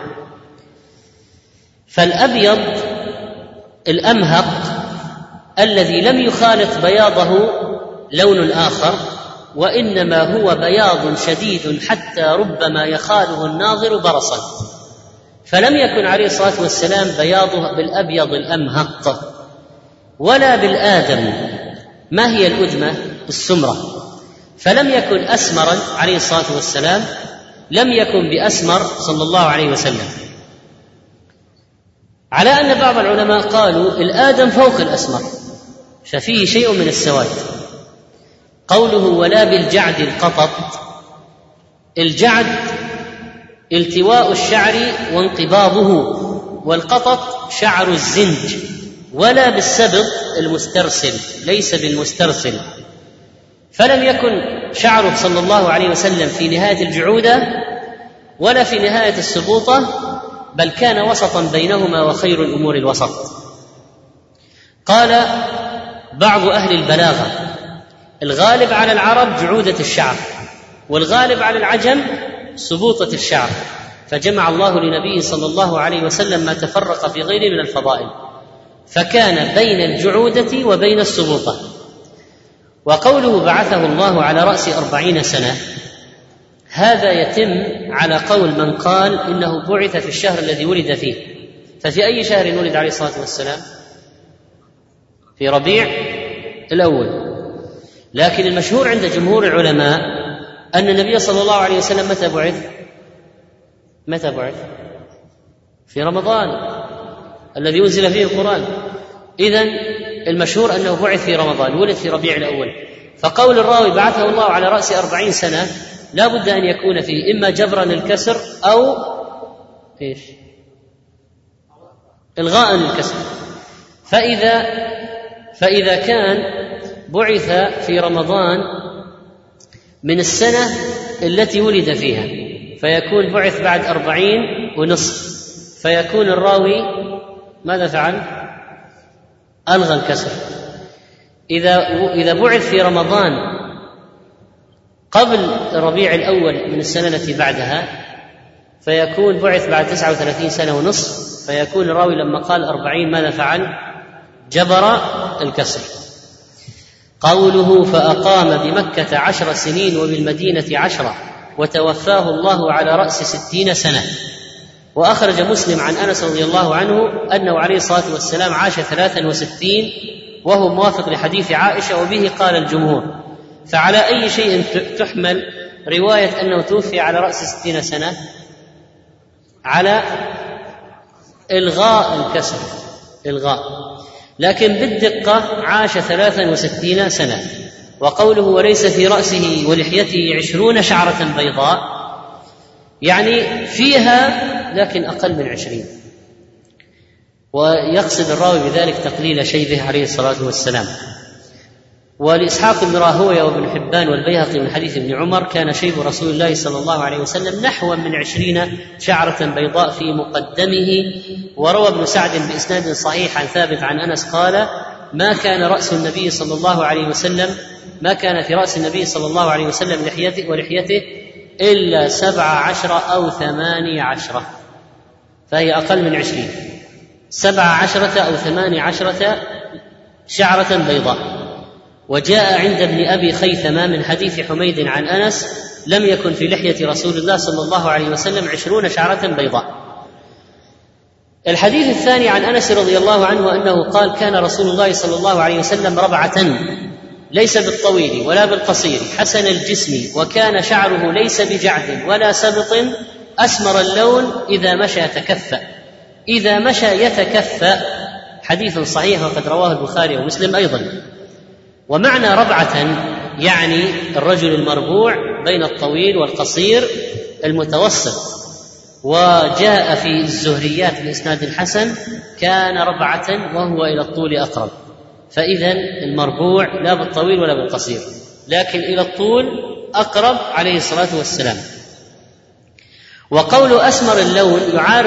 فالأبيض الأمهق الذي لم يخالط بياضه لون آخر، وإنما هو بياض شديد حتى ربما يخاله الناظر برصا، فلم يكن عليه الصلاة والسلام بياضه بالأبيض الأمهق ولا بالآدم. ما هي الأدمة؟ السمرة. فلم يكن أسمرا عليه الصلاة والسلام، لم يكن بأسمر صلى الله عليه وسلم، على أن بعض العلماء قالوا الآدم فوق الأسمر، ففيه شيء من السواد. قوله ولا بالجعد القطط، الجعد التواء الشعر وانقباضه، والقطط شعر الزنج. ولا بالسبط المسترسل، ليس بالمسترسل، فلم يكن شعره صلى الله عليه وسلم في نهاية الجعودة ولا في نهاية السبوطة، بل كان وسطا بينهما، وخير الأمور الوسط. قال بعض أهل البلاغة: الغالب على العرب جعودة الشعر، والغالب على العجم سبوطة الشعر، فجمع الله لنبيه صلى الله عليه وسلم ما تفرق في غيره من الفضائل، فكان بين الجعودة وبين السبوطة. وقوله بعثه الله على رأس 40 سنة، هذا يتم على قول من قال إنه بعث في الشهر الذي ولد فيه. ففي أي شهر ولد عليه الصلاة والسلام؟ في ربيع الأول. لكن المشهور عند جمهور العلماء أن النبي صلى الله عليه وسلم متى بعث؟ في رمضان الذي أنزل فيه القرآن. إذن المشهور أنه بعث في رمضان، ولد في ربيع الأول. فقول الراوي بعثه الله على رأس 40 سنة لا بد أن يكون فيه إما جبرا للكسر أو إيش؟ إلغاء للكسر. فإذا كان بعث في رمضان من السنة التي ولد فيها، فيكون بعث بعد 40 ونصف، فيكون الراوي ماذا فعل؟ ألغى الكسر. إذا بعث في رمضان قبل ربيع الأول من السنة التي بعدها، فيكون بعث بعد 39 سنة ونصف، فيكون الراوي لما قال 40 ماذا فعل؟ جبر الكسر. قوله فأقام بمكة 10 سنين وبالمدينة 10، وتوفاه الله على رأس 60 سنة. وأخرج مسلم عن أنس رضي الله عنه أنه عليه الصلاة والسلام عاش 63، وهو موافق لحديث عائشة، وبه قال الجمهور. فعلى أي شيء تحمل رواية أنه توفي على رأس 60 سنة؟ على إلغاء الكسر، إلغاء. لكن بالدقة عاش 63 سنة. وقوله وليس في رأسه ولحيته 20 شعرة بيضاء، يعني فيها لكن أقل من 20، ويقصد الراوي بذلك تقليل شيبه عليه الصلاة والسلام. ولإسحاق بن راهويه وابن حبان والبيهقي من حديث ابن عمر كان شيب رسول الله صلى الله عليه وسلم نحو من 20 شعرة بيضاء في مقدمه. وروى ابن سعد بإسناد صحيح عن ثابت عن أنس قال ما كان في رأس النبي صلى الله عليه وسلم ولحيته إلا 17 أو 18، فهي أقل من 20، 17 أو 18 شعرة بيضاء. وجاء عند ابن أبي خيثمة من حديث حميد عن أنس لم يكن في لحية رسول الله صلى الله عليه وسلم 20 شعرة بيضاء. الحديث الثاني عن أنس رضي الله عنه أنه قال كان رسول الله صلى الله عليه وسلم ربعة، ليس بالطويل ولا بالقصير، حسن الجسم، وكان شعره ليس بجعد ولا سبط، أسمر اللون، إذا مشى يتكفأ. حديث صحيح وقد رواه البخاري ومسلم أيضا. ومعنى ربعة يعني الرجل المربوع بين الطويل والقصير المتوسط. وجاء في الزهريات بإسناد حسن كان ربعة وهو إلى الطول أقرب. فإذا المربوع لا بالطويل ولا بالقصير، لكن إلى الطول أقرب عليه الصلاة والسلام. وقول أسمر اللون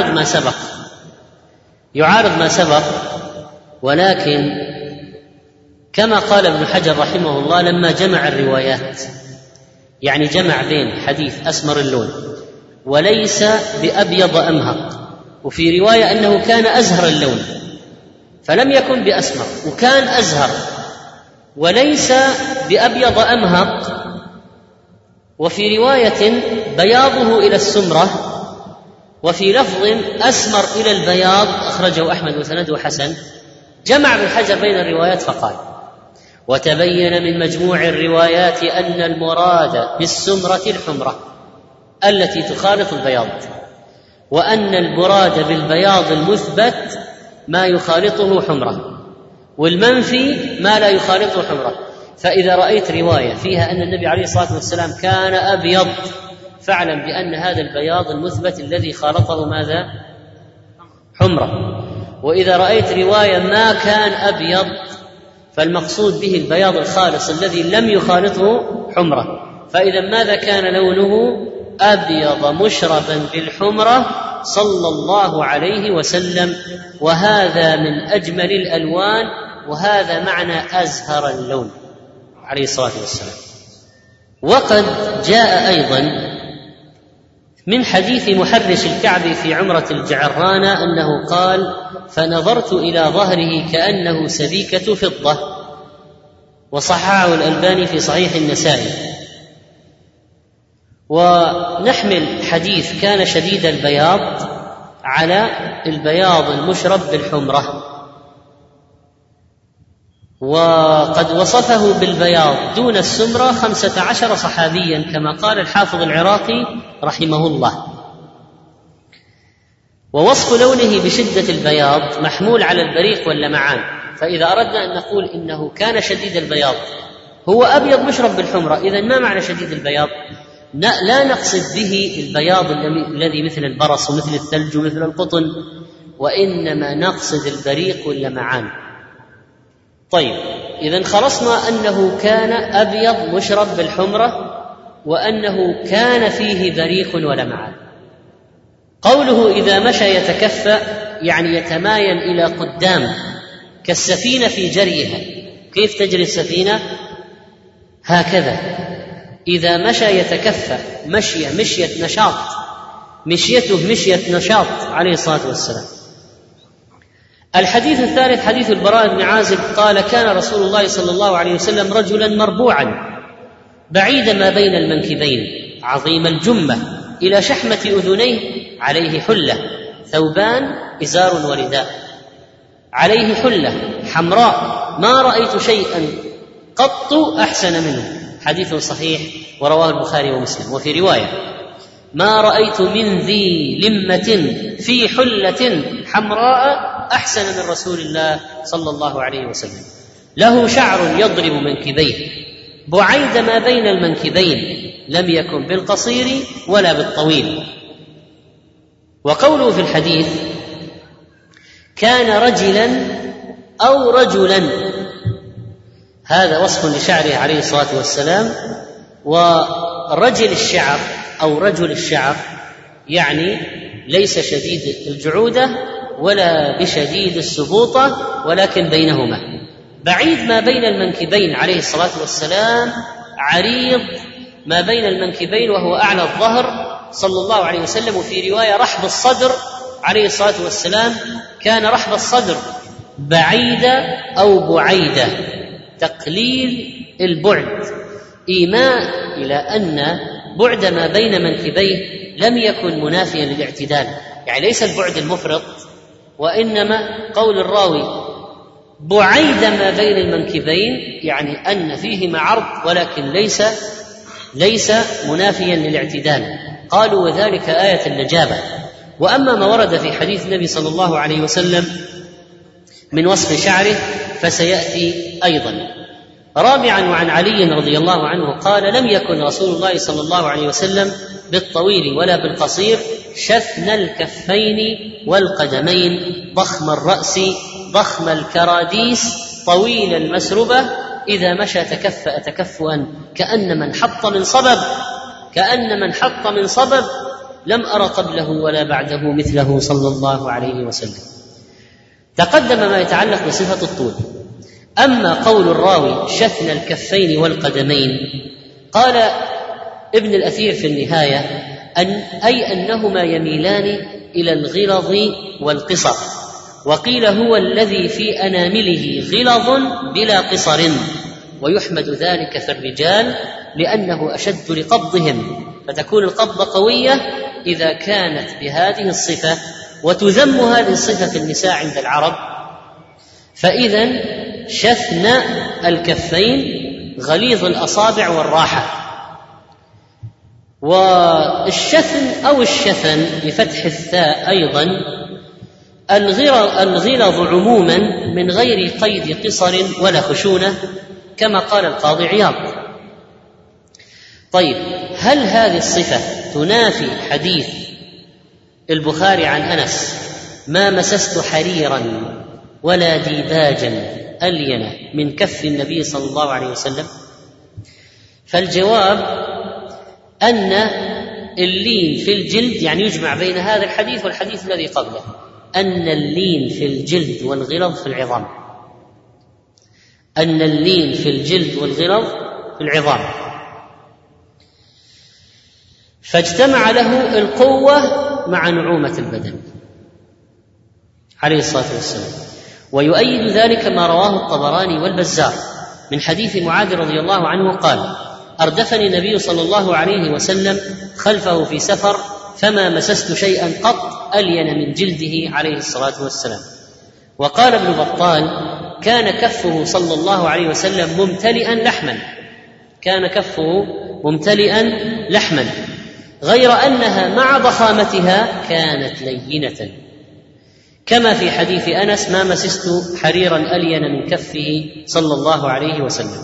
يعارض ما سبق، ولكن كما قال ابن حجر رحمه الله لما جمع الروايات، يعني جمع بين حديث أسمر اللون وليس بأبيض أمهق، وفي رواية أنه كان أزهر اللون، فلم يكن بأسمر، وكان أزهر وليس بأبيض أمهق، وفي رواية بياضه إلى السمرة، وفي لفظ أسمر إلى البياض، أخرجه أحمد وسنده حسن. جمع ابن حجر بين الروايات فقال وتبين من مجموع الروايات أن المراد بالسمرة الحمرة التي تخالط البياض، وأن المراد بالبياض المثبت ما يخالطه حمرة، والمنفي ما لا يخالطه حمرة. فإذا رأيت رواية فيها أن النبي عليه الصلاة والسلام كان أبيض، فاعلم بأن هذا البياض المثبت الذي خالطه ماذا؟ حمرة. وإذا رأيت رواية ما كان أبيض، فالمقصود به البياض الخالص الذي لم يخالطه حمرة. فإذا ماذا كان لونه؟ أبيض مشربا بالحمرة صلى الله عليه وسلم، وهذا من أجمل الألوان، وهذا معنى أزهر اللون عليه الصلاة والسلام. وقد جاء أيضا من حديث محرش الكعب في عمرة الجعرانة أنه قال: فنظرت إلى ظهره كأنه سبيكة فضة، وصححه الألباني في صحيح النسائي. ونحمل حديث كان شديد البياض على البياض المشرب بالحمرة، وقد وصفه بالبياض دون السمرة 15 صحابيا كما قال الحافظ العراقي رحمه الله. ووصف لونه بشدة البياض محمول على البريق واللمعان، فإذا أردنا أن نقول إنه كان شديد البياض هو أبيض مشرب بالحمرة، إذن ما معنى شديد البياض؟ لا نقصد به البياض الذي مثل البرص ومثل الثلج ومثل القطن، وإنما نقصد البريق واللمعان. طيب، إذن خلصنا أنه كان أبيض مشرب بالحمرة، وأنه كان فيه بريق ولمعان. قوله إذا مشى يتكفأ يعني يتمايل إلى قدام كالسفينة في جريها. كيف تجري السفينة؟ هكذا. إذا مشى يتكفأ مشية نشاط، مشيته مشية نشاط عليه الصلاة والسلام. الحديث الثالث حديث البراء بن عازب قال: كان رسول الله صلى الله عليه وسلم رجلا مربوعا بعيد ما بين المنكبين عظيم الجمة إلى شحمة أذنيه، عليه حلة، ثوبان إزار ورداء، عليه حلة حمراء ما رأيت شيئا قط أحسن منه. حديث صحيح ورواه البخاري ومسلم. وفي رواية: ما رأيت من ذي لمة في حلة حمراء أحسن من رسول الله صلى الله عليه وسلم. له شعر يضرب منكبيه بعيد ما بين المنكبين، لم يكن بالقصير ولا بالطويل. وقوله في الحديث كان رجلا أو رجلا، هذا وصف لشعره عليه الصلاة والسلام. ورجل الشعر أو رجل الشعر يعني ليس شديد الجعودة ولا بشديد السبوطة، ولكن بينهما، بعيد ما بين المنكبين عليه الصلاة والسلام، عريض ما بين المنكبين وهو أعلى الظهر صلى الله عليه وسلم. وفي رواية رحب الصدر عليه الصلاة والسلام، كان رحب الصدر بعيدة أو بعيدة، تقليل البعد، إيماء إلى أن بعد ما بين منكبيه لم يكن منافيا للاعتدال، يعني ليس البعد المفرط، وإنما قول الراوي بعيد ما بين المنكبين يعني أن فيهما عرض ولكن ليس منافيا للاعتدال. قالوا وذلك آية النجابة. وأما ما ورد في حديث النبي صلى الله عليه وسلم من وصف شعره فسيأتي أيضا. رابعا: وعن علي رضي الله عنه قال: لم يكن رسول الله صلى الله عليه وسلم بالطويل ولا بالقصير، شثن الكفين والقدمين، ضخم الرأس، ضخم الكراديس، طويل المسربة، إذا مشى تكفأ تكفؤا كأن من حط من صبب، لم أر قبله ولا بعده مثله صلى الله عليه وسلم. تقدم ما يتعلق بصفة الطول. أما قول الراوي شثن الكفين والقدمين، قال ابن الأثير في النهاية أي أنهما يميلان إلى الغلظ والقصر، وقيل هو الذي في أنامله غلظ بلا قصر، ويحمد ذلك في الرجال لأنه أشد لقبضهم، فتكون القبضة قوية إذا كانت بهذه الصفة، وتذم هذه الصفة في النساء عند العرب. فإذا شثن الكفين غليظ الأصابع والراحة. والشثن أو الشثن بفتح الثاء أيضا الغلظ عموما من غير قيد قصر ولا خشونة، كما قال القاضي عياض. طيب، هل هذه الصفة تنافي حديث البخاري عن أنس: ما مسست حريرا ولا ديباجا ألين من كف النبي صلى الله عليه وسلم؟ فالجواب أن اللين في الجلد، يعني يجمع بين هذا الحديث والحديث الذي قبله، أن اللين في الجلد والغلظ في العظام، أن اللين في الجلد والغلظ في العظام، فاجتمع له القوة مع نعومة البدن عليه الصلاة والسلام. ويؤيد ذلك ما رواه الطبراني والبزار من حديث معاذ رضي الله عنه قال: أردفني النبي صلى الله عليه وسلم خلفه في سفر فما مسست شيئا قط ألين من جلده عليه الصلاة والسلام. وقال ابن بطال: كان كفه صلى الله عليه وسلم ممتلئا لحما، كان كفه ممتلئا لحما، غير أنها مع ضخامتها كانت لينة، كما في حديث أنس: ما مسست حريرا ألين من كفه صلى الله عليه وسلم.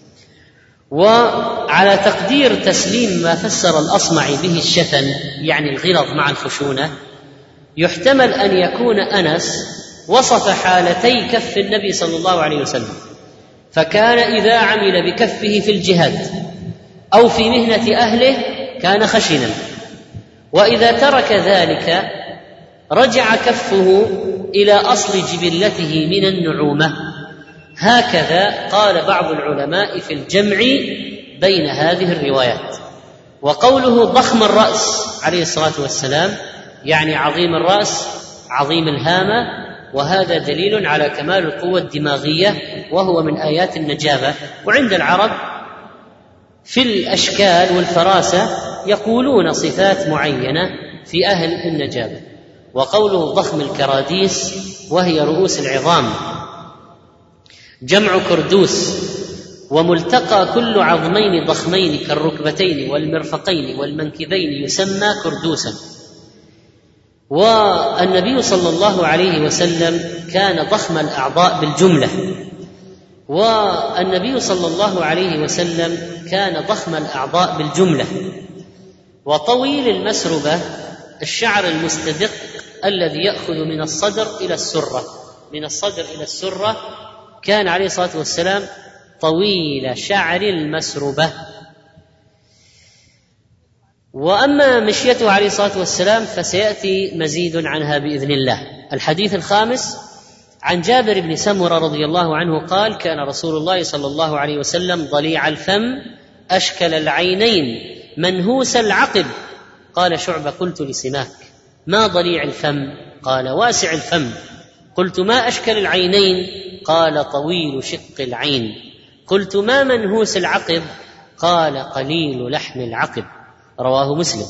وعلى تقدير تسليم ما فسر الأصمعي به الشفن، يعني الغلظ مع الخشونة، يحتمل أن يكون أنس وصف حالتي كف النبي صلى الله عليه وسلم، فكان إذا عمل بكفه في الجهاد أو في مهنة أهله كان خشنا، وإذا ترك ذلك رجع كفه إلى أصل جبلته من النعومة. هكذا قال بعض العلماء في الجمع بين هذه الروايات. وقوله ضخم الرأس عليه الصلاة والسلام يعني عظيم الرأس عظيم الهامة، وهذا دليل على كمال القوة الدماغية، وهو من آيات النجابة. وعند العرب في الأشكال والفراسة يقولون صفات معينة في أهل النجابة. وقوله ضخم الكراديس وهي رؤوس العظام جمع كردوس، وملتقى كل عظمين ضخمين كالركبتين والمرفقين والمنكبين يسمى كردوسا. والنبي صلى الله عليه وسلم كان ضخم الأعضاء بالجملة، والنبي صلى الله عليه وسلم كان ضخم الأعضاء بالجملة، وطويل المسربة الشعر المستدق الذي يأخذ من الصدر إلى السرة، من الصدر إلى السرة، كان عليه الصلاة والسلام طويل شعر المسربة. وأما مشيته عليه الصلاة والسلام فسيأتي مزيد عنها بإذن الله. الحديث الخامس عن جابر بن سمرة رضي الله عنه قال: كان رسول الله صلى الله عليه وسلم ضليع الفم أشكل العينين منهوس العقب. قال شعبة: قلت لسماك: ما ضليع الفم؟ قال: واسع الفم. قلت: ما أشكل العينين؟ قال: طويل شق العين. قلت: ما منهوس العقب؟ قال: قليل لحم العقب. رواه مسلم.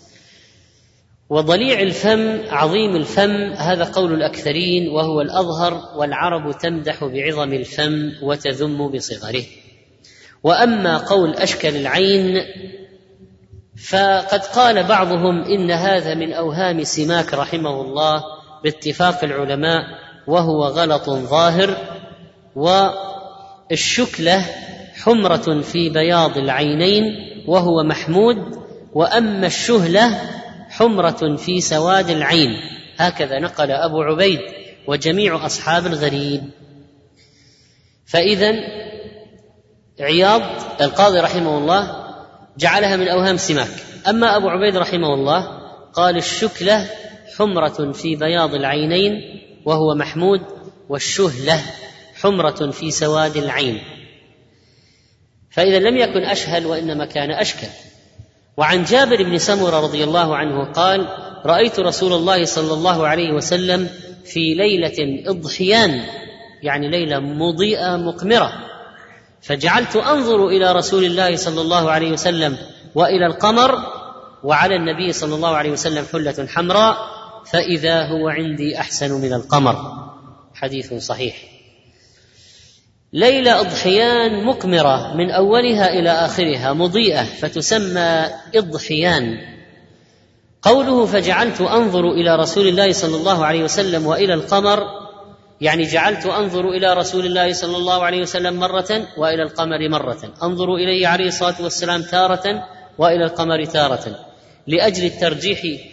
وضليع الفم عظيم الفم هذا قول الأكثرين وهو الأظهر، والعرب تمدح بعظم الفم وتذم بصغره. وأما قول أشكل العين فقد قال بعضهم إن هذا من أوهام سماك رحمه الله باتفاق العلماء، وهو غلط ظاهر. والشكلة حمرة في بياض العينين وهو محمود، وأما الشهلة حمرة في سواد العين، هكذا نقل أبو عبيد وجميع أصحاب الغريب. فإذن عياض القاضي رحمه الله جعلها من أوهام سماك. أما أبو عبيد رحمه الله قال: الشكلة حمرة في بياض العينين وهو محمود، والشهلة حمرة في سواد العين. فإذا لم يكن أشهل وإنما كان أشكل. وعن جابر بن سمرة رضي الله عنه قال: رأيت رسول الله صلى الله عليه وسلم في ليلة إضحيان، يعني ليلة مضيئة مقمرة، فجعلت أنظر إلى رسول الله صلى الله عليه وسلم وإلى القمر، وعلى النبي صلى الله عليه وسلم حلة حمراء، فإذا هو عندي أحسن من القمر. حديث صحيح. ليلة إضحيان مقمرة من أولها إلى آخرها مضيئة، فتسمى إضحيان. قوله فجعلت أنظر إلى رسول الله صلى الله عليه وسلم وإلى القمر، يعني جعلت أنظر إلى رسول الله صلى الله عليه وسلم مرة وإلى القمر مرة، أنظر إليه عليه الصلاة والسلام تارة وإلى القمر تارة،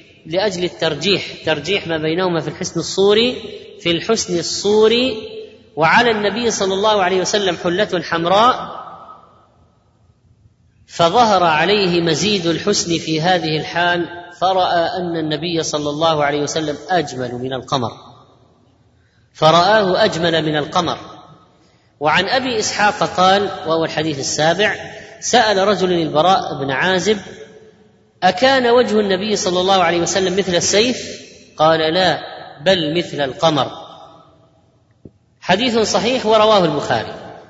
لأجل الترجيح، ترجيح ما بينهما في الحسن الصوري وعلى النبي صلى الله عليه وسلم حلة حمراء، فظهر عليه مزيد الحسن في هذه الحال، فرأى أن النبي صلى الله عليه وسلم أجمل من القمر، فرآه أجمل من القمر. وعن أبي إسحاق قال، وهو الحديث السابع: سأل رجل البراء بن عازب: أكان وجه النبي صلى الله عليه وسلم مثل السيف؟ قال: لا، بل مثل القمر. حديث صحيح ورواه البخاري.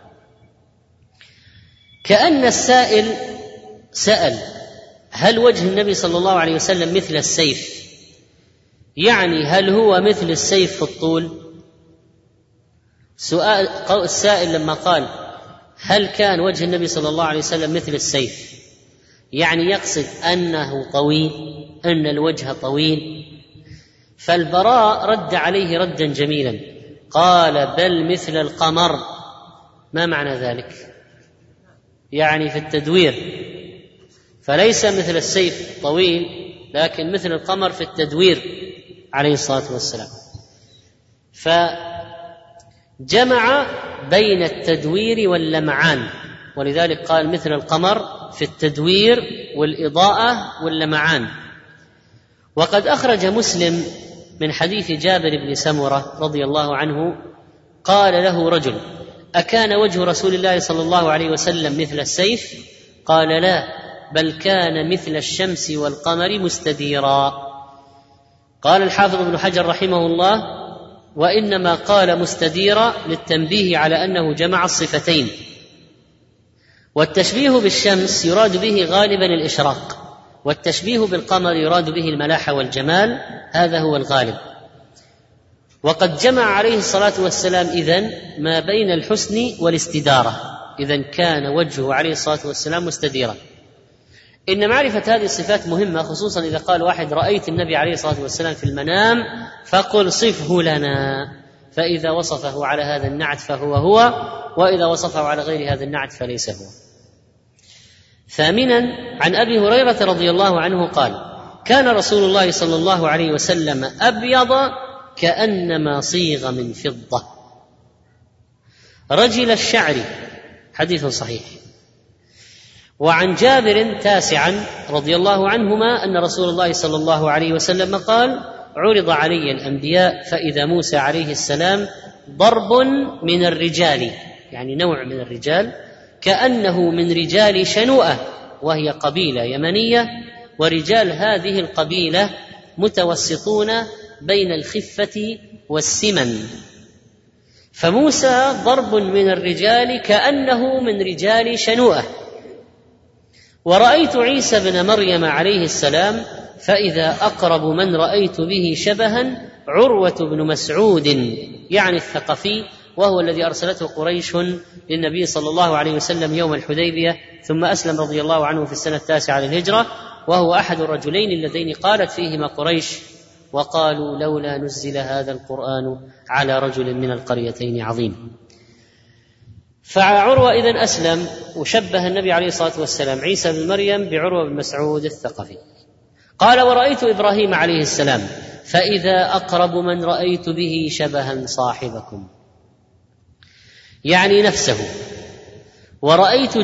كأن السائل سأل: هل وجه النبي صلى الله عليه وسلم مثل السيف؟ يعني هل هو مثل السيف في الطول؟ السائل لما قال هل كان وجه النبي صلى الله عليه وسلم مثل السيف، يعني يقصد أنه طويل، أن الوجه طويل. فالبراء رد عليه ردا جميلا، قال: بل مثل القمر. ما معنى ذلك؟ يعني في التدوير، فليس مثل السيف طويل، لكن مثل القمر في التدوير عليه الصلاة والسلام. فجمع بين التدوير واللمعان، ولذلك قال مثل القمر في التدوير والإضاءة واللمعان. وقد أخرج مسلم من حديث جابر بن سمرة رضي الله عنه قال له رجل: أكان وجه رسول الله صلى الله عليه وسلم مثل السيف؟ قال: لا، بل كان مثل الشمس والقمر مستديرا. قال الحافظ ابن حجر رحمه الله: وإنما قال مستديرا للتنبيه على أنه جمع الصفتين، والتشبيه بالشمس يراد به غالبا الإشراق، والتشبيه بالقمر يراد به الملاحة والجمال، هذا هو الغالب. وقد جمع عليه الصلاة والسلام إذن ما بين الحسن والاستدارة، إذن كان وجهه عليه الصلاة والسلام مستديرا. إن معرفة هذه الصفات مهمة، خصوصا إذا قال واحد: رأيت النبي عليه الصلاة والسلام في المنام، فقل صفه لنا، فإذا وصفه على هذا النعت فهو هو، وإذا وصفه على غير هذا النعت فليس هو. ثامنا، عن أبي هريرة رضي الله عنه قال: كان رسول الله صلى الله عليه وسلم أبيض كأنما صيغ من فضة رجل الشعر. حديث صحيح. وعن جابر تاسعا رضي الله عنهما أن رسول الله صلى الله عليه وسلم قال: عرض علي الأنبياء فإذا موسى عليه السلام ضرب من الرجال، يعني نوع من الرجال، كأنه من رجال شنوءة، وهي قبيلة يمنية، ورجال هذه القبيلة متوسطون بين الخفة والسمن. فموسى ضرب من الرجال كأنه من رجال شنوءة. ورأيت عيسى بن مريم عليه السلام فإذا أقرب من رأيت به شبها عروة بن مسعود، يعني الثقفي، وهو الذي أرسلته قريش للنبي صلى الله عليه وسلم يوم الحديبية، ثم أسلم رضي الله عنه في السنة 9 للهجرة، وهو أحد الرجلين اللذين قالت فيهما قريش: وقالوا لولا نزل هذا القرآن على رجل من القريتين عظيم. فعروة إذن أسلم، وشبه النبي عليه الصلاة والسلام عيسى بن مريم بعروة بن مسعود الثقفي. قال: ورأيت إبراهيم عليه السلام فإذا أقرب من رأيت به شبها صاحبكم، يعني نفسه. ورأيت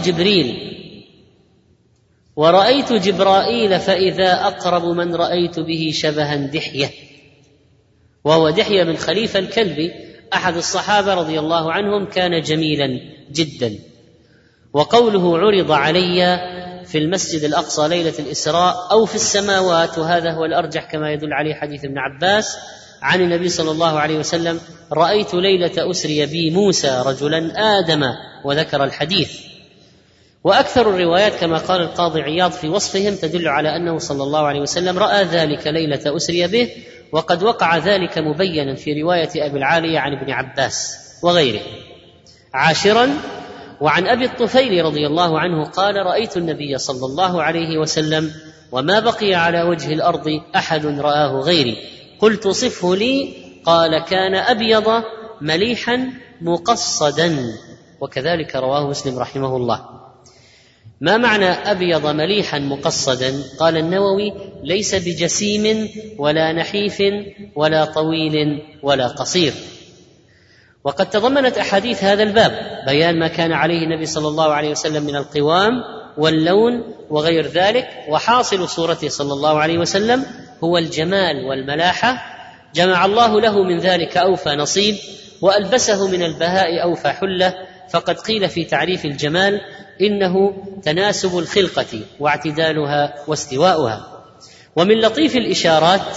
جبرائيل فإذا أقرب من رأيت به شبها دحية، وهو دحية بن خليفة الكلبي، أحد الصحابة رضي الله عنهم، كان جميلا جدا. وقوله عرض علي في المسجد الأقصى ليلة الإسراء أو في السماوات، وهذا هو الأرجح كما يدل عليه حديث ابن عباس عن النبي صلى الله عليه وسلم: رأيت ليلة أسري بي موسى رجلا آدم، وذكر الحديث. وأكثر الروايات كما قال القاضي عياض في وصفهم تدل على أنه صلى الله عليه وسلم رأى ذلك ليلة أسري به، وقد وقع ذلك مبينا في رواية أبي العالية عن ابن عباس وغيره. عاشرا، وعن أبي الطفيل رضي الله عنه قال: رأيت النبي صلى الله عليه وسلم وما بقي على وجه الأرض أحد رآه غيري، قلت صفه لي، قال: كان أبيض مليحا مقصدا. وكذلك رواه مسلم رحمه الله. ما معنى أبيض مليحا مقصدا؟ قال النووي: ليس بجسيم ولا نحيف ولا طويل ولا قصير. وقد تضمنت أحاديث هذا الباب بيان ما كان عليه النبي صلى الله عليه وسلم من القوام واللون وغير ذلك، وحاصل صورته صلى الله عليه وسلم هو الجمال والملاحة، جمع الله له من ذلك أوفى نصيب، وألبسه من البهاء أوفى حلة. فقد قيل في تعريف الجمال إنه تناسب الخلقة واعتدالها واستواؤها. ومن لطيف الإشارات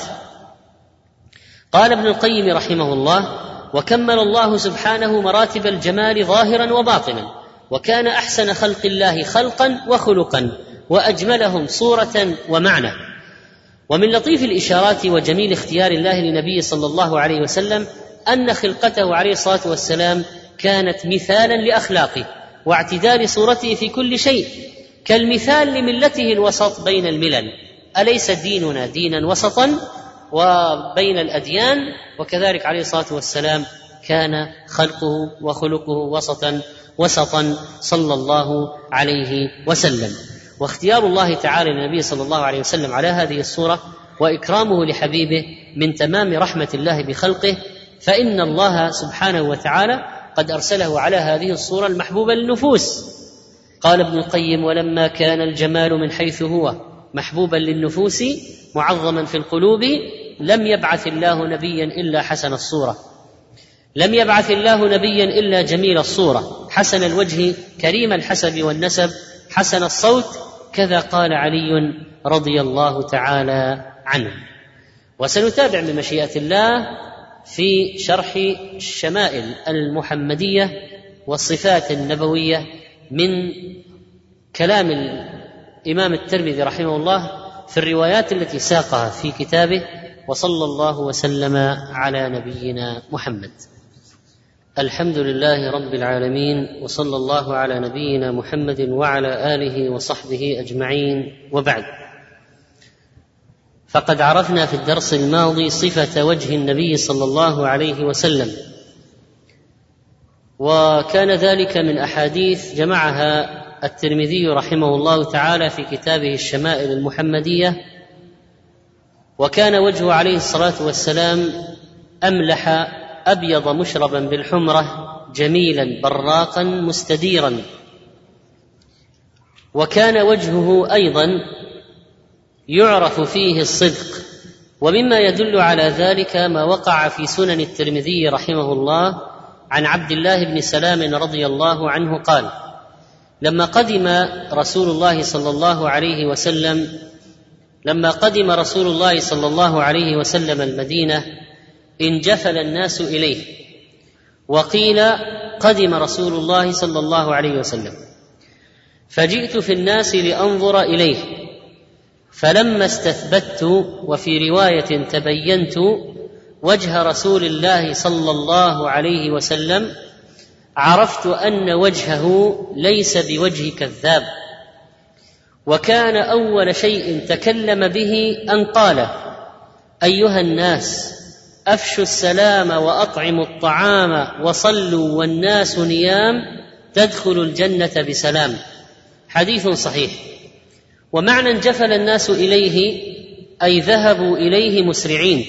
قال ابن القيم رحمه الله: وكمل الله سبحانه مراتب الجمال ظاهرا وباطنا، وكان أحسن خلق الله خلقا وخلقا، وأجملهم صورة ومعنى. ومن لطيف الإشارات وجميل اختيار الله لنبيه صلى الله عليه وسلم أن خلقته عليه الصلاة والسلام كانت مثالا لأخلاقه واعتدال صورته في كل شيء، كالمثال لملته الوسط بين الملل. أليس ديننا دينا وسطا وبين الأديان؟ وكذلك عليه الصلاة والسلام كان خلقه وخلقه وسطا صلى الله عليه وسلم. واختيار الله تعالى للنبي صلى الله عليه وسلم على هذه الصورة وإكرامه لحبيبه من تمام رحمة الله بخلقه، فإن الله سبحانه وتعالى قد أرسله على هذه الصورة المحبوبة للنفوس. قال ابن القيم: ولما كان الجمال من حيث هو محبوبا للنفوس معظما في القلوب، لم يبعث الله نبيا إلا حسن الصورة، لم يبعث الله نبيا إلا جميل الصورة، حسن الوجه كريم الحسب والنسب، حسن الصوت، كذا قال علي رضي الله تعالى عنه. وسنتابع بمشيئة الله في شرح الشمائل المحمدية والصفات النبوية من كلام الإمام الترمذي رحمه الله في الروايات التي ساقها في كتابه. وصلى الله وسلم على نبينا محمد. الحمد لله رب العالمين، وصلى الله على نبينا محمد وعلى آله وصحبه أجمعين، وبعد. فقد عرفنا في الدرس الماضي صفة وجه النبي صلى الله عليه وسلم، وكان ذلك من أحاديث جمعها الترمذي رحمه الله تعالى في كتابه الشمائل المحمدية. وكان وجهه عليه الصلاة والسلام أملح أبيض مشربا بالحمرة، جميلا براقا مستديرا. وكان وجهه أيضا يعرف فيه الصدق، ومما يدل على ذلك ما وقع في سنن الترمذي رحمه الله عن عبد الله بن سلام رضي الله عنه قال: لما قدم رسول الله صلى الله عليه وسلم المدينة انجفل الناس إليه، وقيل قدم رسول الله صلى الله عليه وسلم، فجئت في الناس لأنظر إليه، فلما استثبت وفي رواية تبينت وجه رسول الله صلى الله عليه وسلم، عرفت أن وجهه ليس بوجه كذاب. وكان أول شيء تكلم به أن قال: أيها الناس، أفشوا السلام وأطعموا الطعام وصلوا والناس نيام تدخلوا الجنة بسلام. حديث صحيح. ومعنى انجفل الناس إليه أي ذهبوا إليه مسرعين.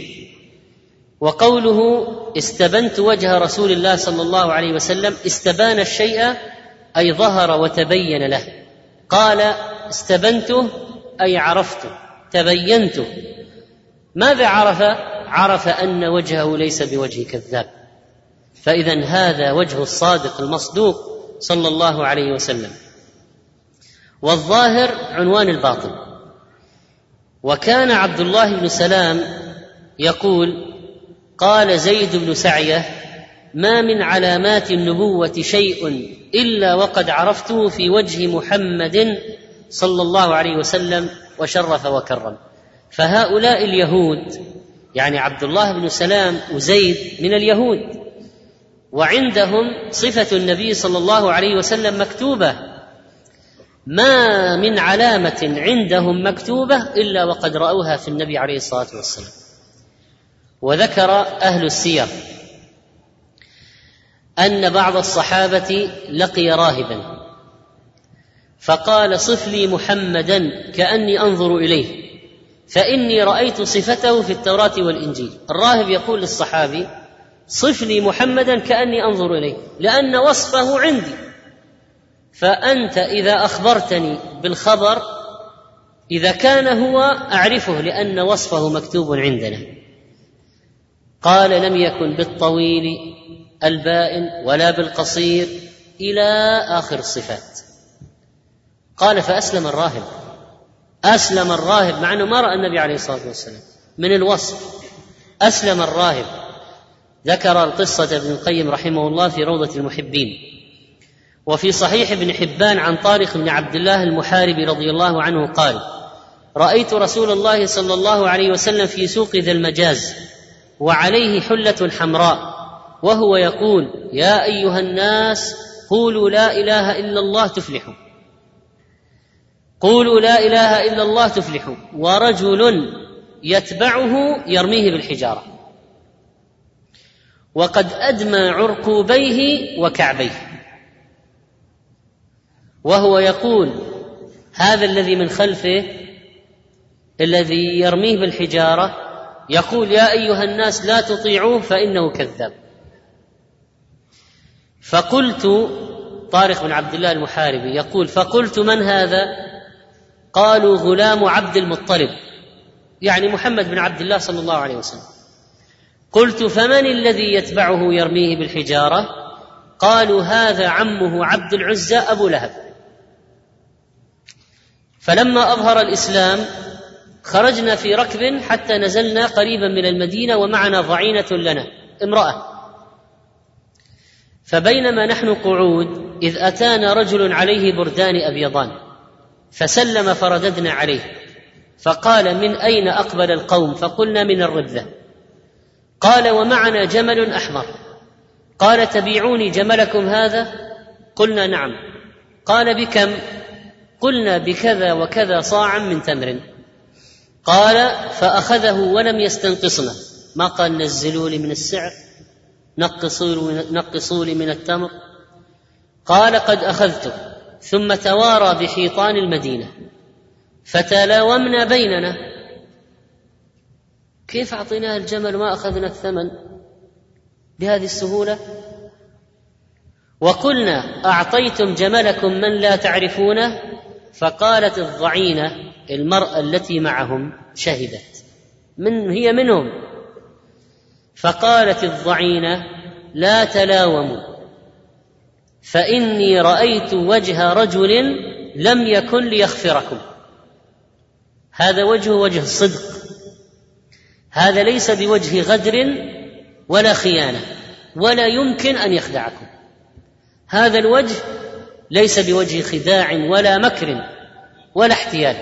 وقوله استبنت وجه رسول الله صلى الله عليه وسلم، استبان الشيء أي ظهر وتبين له. قال استبنته أي عرفته، تبينته. ماذا عرف؟ عرف أن وجهه ليس بوجه كذاب. فإذن هذا وجه الصادق المصدوق صلى الله عليه وسلم. والظاهر عنوان الباطن. وكان عبد الله بن سلام يقول: قال زيد بن سعية: ما من علامات النبوة شيء إلا وقد عرفته في وجه محمد صلى الله عليه وسلم وشرف وكرم. فهؤلاء اليهود، يعني عبد الله بن سلام وزيد من اليهود، وعندهم صفة النبي صلى الله عليه وسلم مكتوبة، ما من علامة عندهم مكتوبة إلا وقد رأوها في النبي عليه الصلاة والسلام. وذكر أهل السير أن بعض الصحابة لقي راهبا فقال: صف لي محمدا كأني أنظر إليه، فإني رأيت صفته في التوراة والإنجيل. الراهب يقول للصحابي: صفني محمدا كأني أنظر إليه، لأن وصفه عندي، فأنت إذا أخبرتني بالخبر إذا كان هو أعرفه لأن وصفه مكتوب عندنا. قال: لم يكن بالطويل البائن ولا بالقصير إلى آخر الصفات. قال: فأسلم الراهب. أسلم الراهب مع أنه ما رأى النبي عليه الصلاة والسلام من الوصف. أسلم الراهب. ذكر القصة ابن القيم رحمه الله في روضة المحبين. وفي صحيح ابن حبان عن طارق بن عبد الله المحاربي رضي الله عنه قال: رأيت رسول الله صلى الله عليه وسلم في سوق ذي المجاز وعليه حلة حمراء وهو يقول: يا أيها الناس قولوا لا إله إلا الله تفلحوا، قولوا لا إله إلا الله تفلحوا، ورجل يتبعه يرميه بالحجارة وقد أدمى عرقوبيه وكعبيه، وهو يقول هذا الذي من خلفه الذي يرميه بالحجارة يقول: يا أيها الناس لا تطيعوه فإنه كذاب. فقلت، طارق بن عبد الله المحاربي يقول: فقلت: من هذا؟ قالوا: غلام عبد المطلب، يعني محمد بن عبد الله صلى الله عليه وسلم. قلت: فمن الذي يتبعه يرميه بالحجارة؟ قالوا: هذا عمه عبد العزى أبو لهب. فلما أظهر الإسلام خرجنا في ركب حتى نزلنا قريبا من المدينة ومعنا ضعينة لنا امرأة، فبينما نحن قعود إذ أتانا رجل عليه بردان أبيضان فسلم فرددنا عليه، فقال: من أين أقبل القوم؟ فقلنا: من الربذة. قال: ومعنا جمل أحمر. قال: تبيعوني جملكم هذا؟ قلنا: نعم. قال: بكم؟ قلنا: بكذا وكذا صاعا من تمر. قال: فأخذه ولم يستنقصنا، ما قال نزلوا لي من السعر، نقصوا لي من التمر. قال: قد أخذته. ثم توارى بحيطان المدينة فتلاومنا بيننا: كيف أعطيناه الجمل وما أخذنا الثمن بهذه السهولة؟ وقلنا: أعطيتم جملكم من لا تعرفونه؟ فقالت الضعينة المرأة التي معهم شهدت هي منهم، فقالت الضعينة: لا تلاوموا، فإني رأيت وجه رجل لم يكن ليغفركم. هذا وجه الصدق، هذا ليس بوجه غدر ولا خيانة ولا يمكن أن يخدعكم. هذا الوجه ليس بوجه خداع ولا مكر ولا احتيال.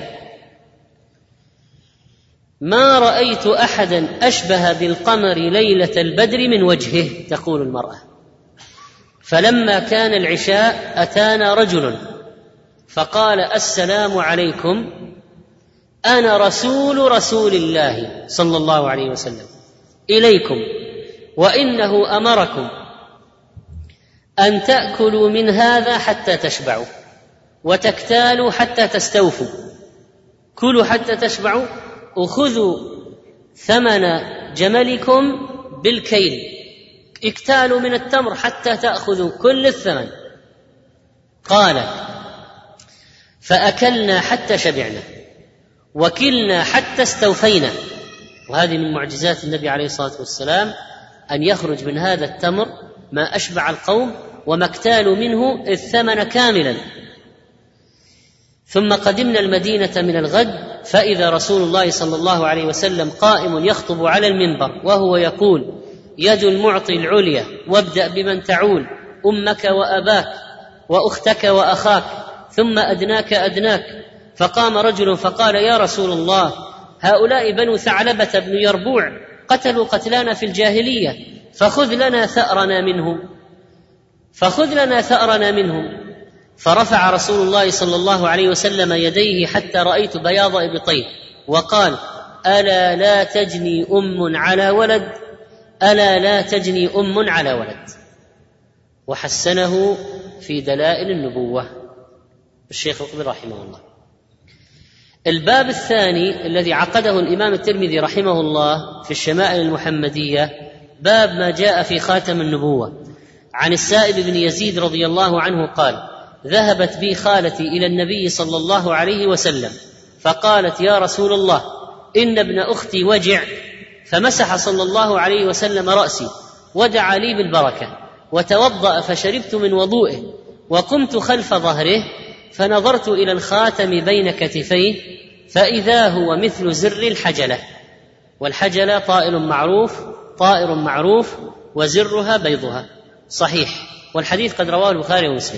ما رأيت أحدا أشبه بالقمر ليلة البدر من وجهه، تقول المرأة. فلما كان العشاء أتانا رجل فقال: السلام عليكم، أنا رسول الله صلى الله عليه وسلم إليكم، وإنه أمركم أن تأكلوا من هذا حتى تشبعوا وتكتالوا حتى تستوفوا. كلوا حتى تشبعوا، وخذوا ثمن جملكم بالكيل، اكتالوا من التمر حتى تأخذوا كل الثمن. قال: فأكلنا حتى شبعنا وكلنا حتى استوفينا. وهذه من معجزات النبي عليه الصلاة والسلام أن يخرج من هذا التمر ما أشبع القوم وما اكتالوا منه الثمن كاملا. ثم قدمنا المدينة من الغد فإذا رسول الله صلى الله عليه وسلم قائم يخطب على المنبر وهو يقول: يد المعطي العليا، وابدأ بمن تعول، أمك وأباك وأختك وأخاك ثم أدناك أدناك. فقام رجل فقال: يا رسول الله، هؤلاء بنو ثعلبة بن يربوع قتلوا قتلانا في الجاهلية، فخذ لنا ثأرنا منهم. فرفع رسول الله صلى الله عليه وسلم يديه حتى رأيت بياض إبطيه وقال: ألا لا تجني أم على ولد، ألا لا تجني أم على ولد. وحسنه في دلائل النبوة الشيخ القبيل رحمه الله. الباب الثاني الذي عقده الإمام الترمذي رحمه الله في الشمائل المحمدية باب ما جاء في خاتم النبوة. عن السائب بن يزيد رضي الله عنه قال: ذهبت بي خالتي إلى النبي صلى الله عليه وسلم فقالت: يا رسول الله، إن ابن أختي وجع، فمسح صلى الله عليه وسلم رأسي ودعا لي بالبركة، وتوضأ فشربت من وضوئه، وقمت خلف ظهره فنظرت إلى الخاتم بين كتفيه فإذا هو مثل زر الحجلة، والحجلة طائر معروف وزرها بيضها. صحيح، والحديث قد رواه البخاري ومسلم.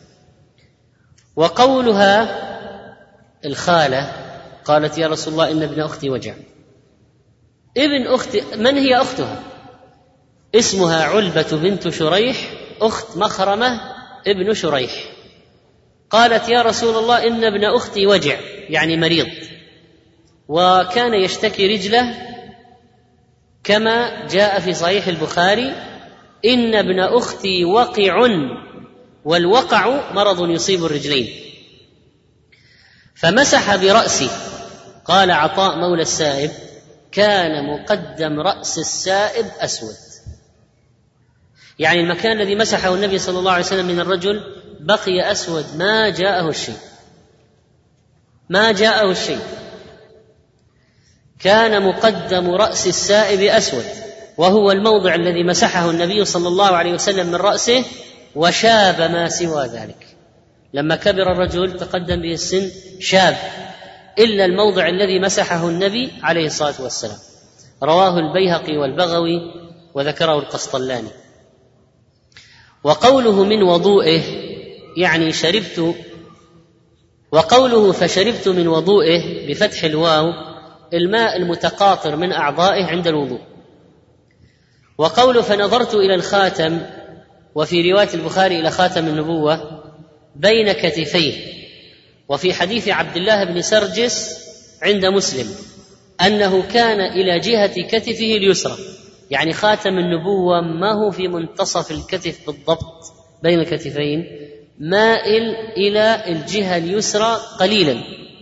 وقولها الخالة قالت: يا رسول الله، إن ابن أختي وجع. ابن أختي، من هي أختها؟ اسمها علبة بنت شريح، أخت مخرمة ابن شريح. قالت: يا رسول الله، إن ابن أختي وجع، يعني مريض، وكان يشتكي رجله، كما جاء في صحيح البخاري: إن ابن أختي وقع، والوقع مرض يصيب الرجلين. فمسح برأسي. قال عطاء مولى السائب: كان مقدم رأس السائب أسود، يعني المكان الذي مسحه النبي صلى الله عليه وسلم من الرجل بقي أسود، ما جاءه الشيء. كان مقدم رأس السائب أسود، وهو الموضع الذي مسحه النبي صلى الله عليه وسلم من رأسه، وشاب ما سوى ذلك. لما كبر الرجل تقدم به السن شاب، إلا الموضع الذي مسحه النبي عليه الصلاة والسلام. رواه البيهقي والبغوي وذكره القسطلاني. وقوله من وضوئه يعني شربت، وقوله فشربت من وضوئه بفتح الواو الماء المتقاطر من أعضائه عند الوضوء. وقوله فنظرت إلى الخاتم، وفي رواية البخاري إلى خاتم النبوة، بين كتفيه. وفي حديث عبد الله بن سرجس عند مسلم أنه كان إلى جهة كتفه اليسرى، يعني خاتم النبوة ما هو في منتصف الكتف بالضبط بين الكتفين، مائل إلى الجهة اليسرى قليلا.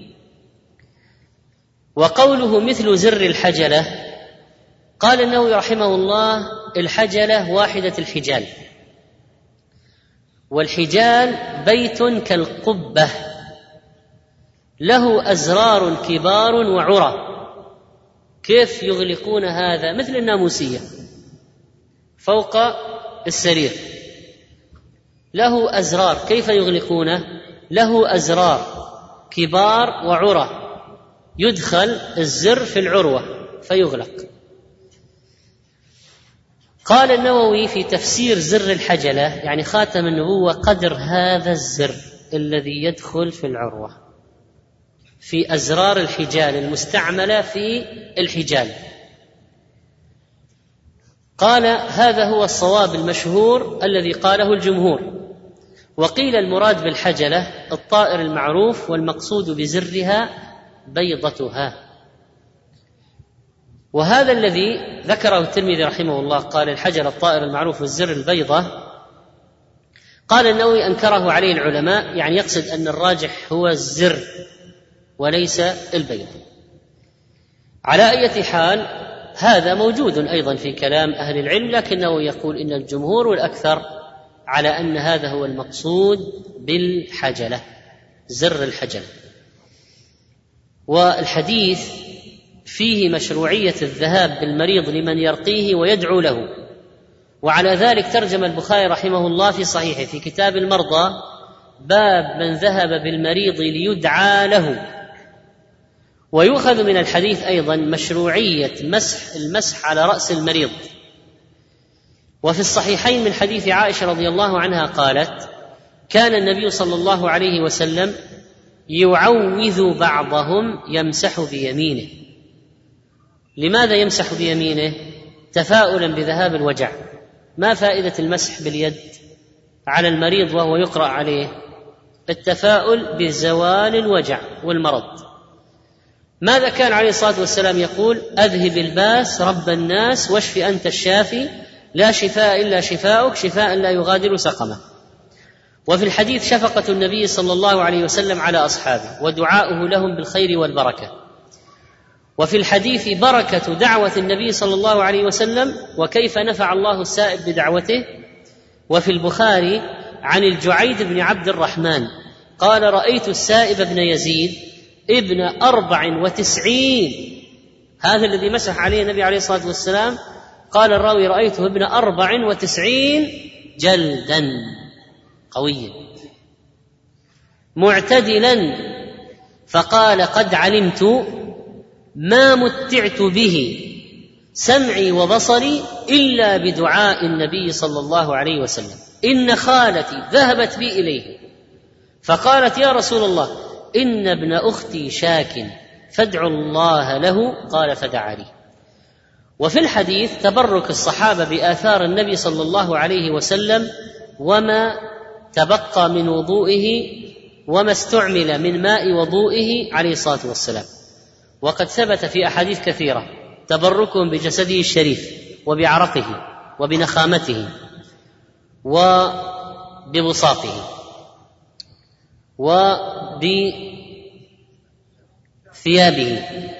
وقوله مثل زر الحجلة، قال النووي رحمه الله: الحجلة واحدة الحجال، والحجال بيت كالقبة له أزرار كبار وعرى. كيف يغلقون هذا؟ مثل الناموسية فوق السرير، له أزرار. كيف يغلقونه؟ له أزرار كبار وعرى، يدخل الزر في العروة فيغلق. قال النووي في تفسير زر الحجلة، يعني خاتم النبوة قدر هذا الزر الذي يدخل في العروة في أزرار الحجال المستعملة في الحجال. قال هذا هو الصواب المشهور الذي قاله الجمهور. وقيل المراد بالحجلة الطائر المعروف، والمقصود بزرها بيضتها. وهذا الذي ذكره الترمذي رحمه الله، قال الحجل الطائر المعروف والزر البيضة. قال النووي أنكره عليه العلماء، يعني يقصد أن الراجح هو الزر وليس البيض. على أي حال هذا موجود أيضا في كلام أهل العلم، لكنه يقول إن الجمهور والأكثر على أن هذا هو المقصود بالحجلة، زر الحجل. والحديث فيه مشروعية الذهاب بالمريض لمن يرقيه ويدعو له. وعلى ذلك ترجم البخاري رحمه الله في صحيحه في كتاب المرضى باب من ذهب بالمريض ليدعى له. ويؤخذ من الحديث أيضا مشروعية المسح على رأس المريض. وفي الصحيحين من حديث عائشة رضي الله عنها قالت: كان النبي صلى الله عليه وسلم يعوذ بعضهم يمسح بيمينه. لماذا يمسح بيمينه؟ تفاؤلا بذهاب الوجع. ما فائدة المسح باليد على المريض وهو يقرأ عليه؟ التفاؤل بزوال الوجع والمرض. ماذا كان عليه الصلاة والسلام يقول؟ أذهب الباس رب الناس واشف أنت الشافي لا شفاء إلا شفاؤك شفاء لا يغادر سقما. وفي الحديث شفقة النبي صلى الله عليه وسلم على أصحابه ودعاؤه لهم بالخير والبركة. وفي الحديث بركة دعوة النبي صلى الله عليه وسلم وكيف نفع الله السائل بدعوته. وفي البخاري عن الجعيد بن عبد الرحمن قال: رأيت السائب بن يزيد ابن 94، هذا الذي مسح عليه النبي عليه الصلاة والسلام، قال الراوي: رأيته ابن 94 جلدا، قويا معتدلا، فقال: قد علمت ما متعت به سمعي وبصري إلا بدعاء النبي صلى الله عليه وسلم، إن خالتي ذهبت بي إليه فقالت: يا رسول الله، إن ابن أختي شاك فادعوا الله له، قال: فدعا لي. وفي الحديث تبرك الصحابة بآثار النبي صلى الله عليه وسلم وما تبقى من وضوئه وما استعمل من ماء وضوئه عليه الصلاة والسلام. وقد ثبت في أحاديث كثيرة تبركهم بجسده الشريف وبعرقه وبنخامته وببساطه وبثيابه.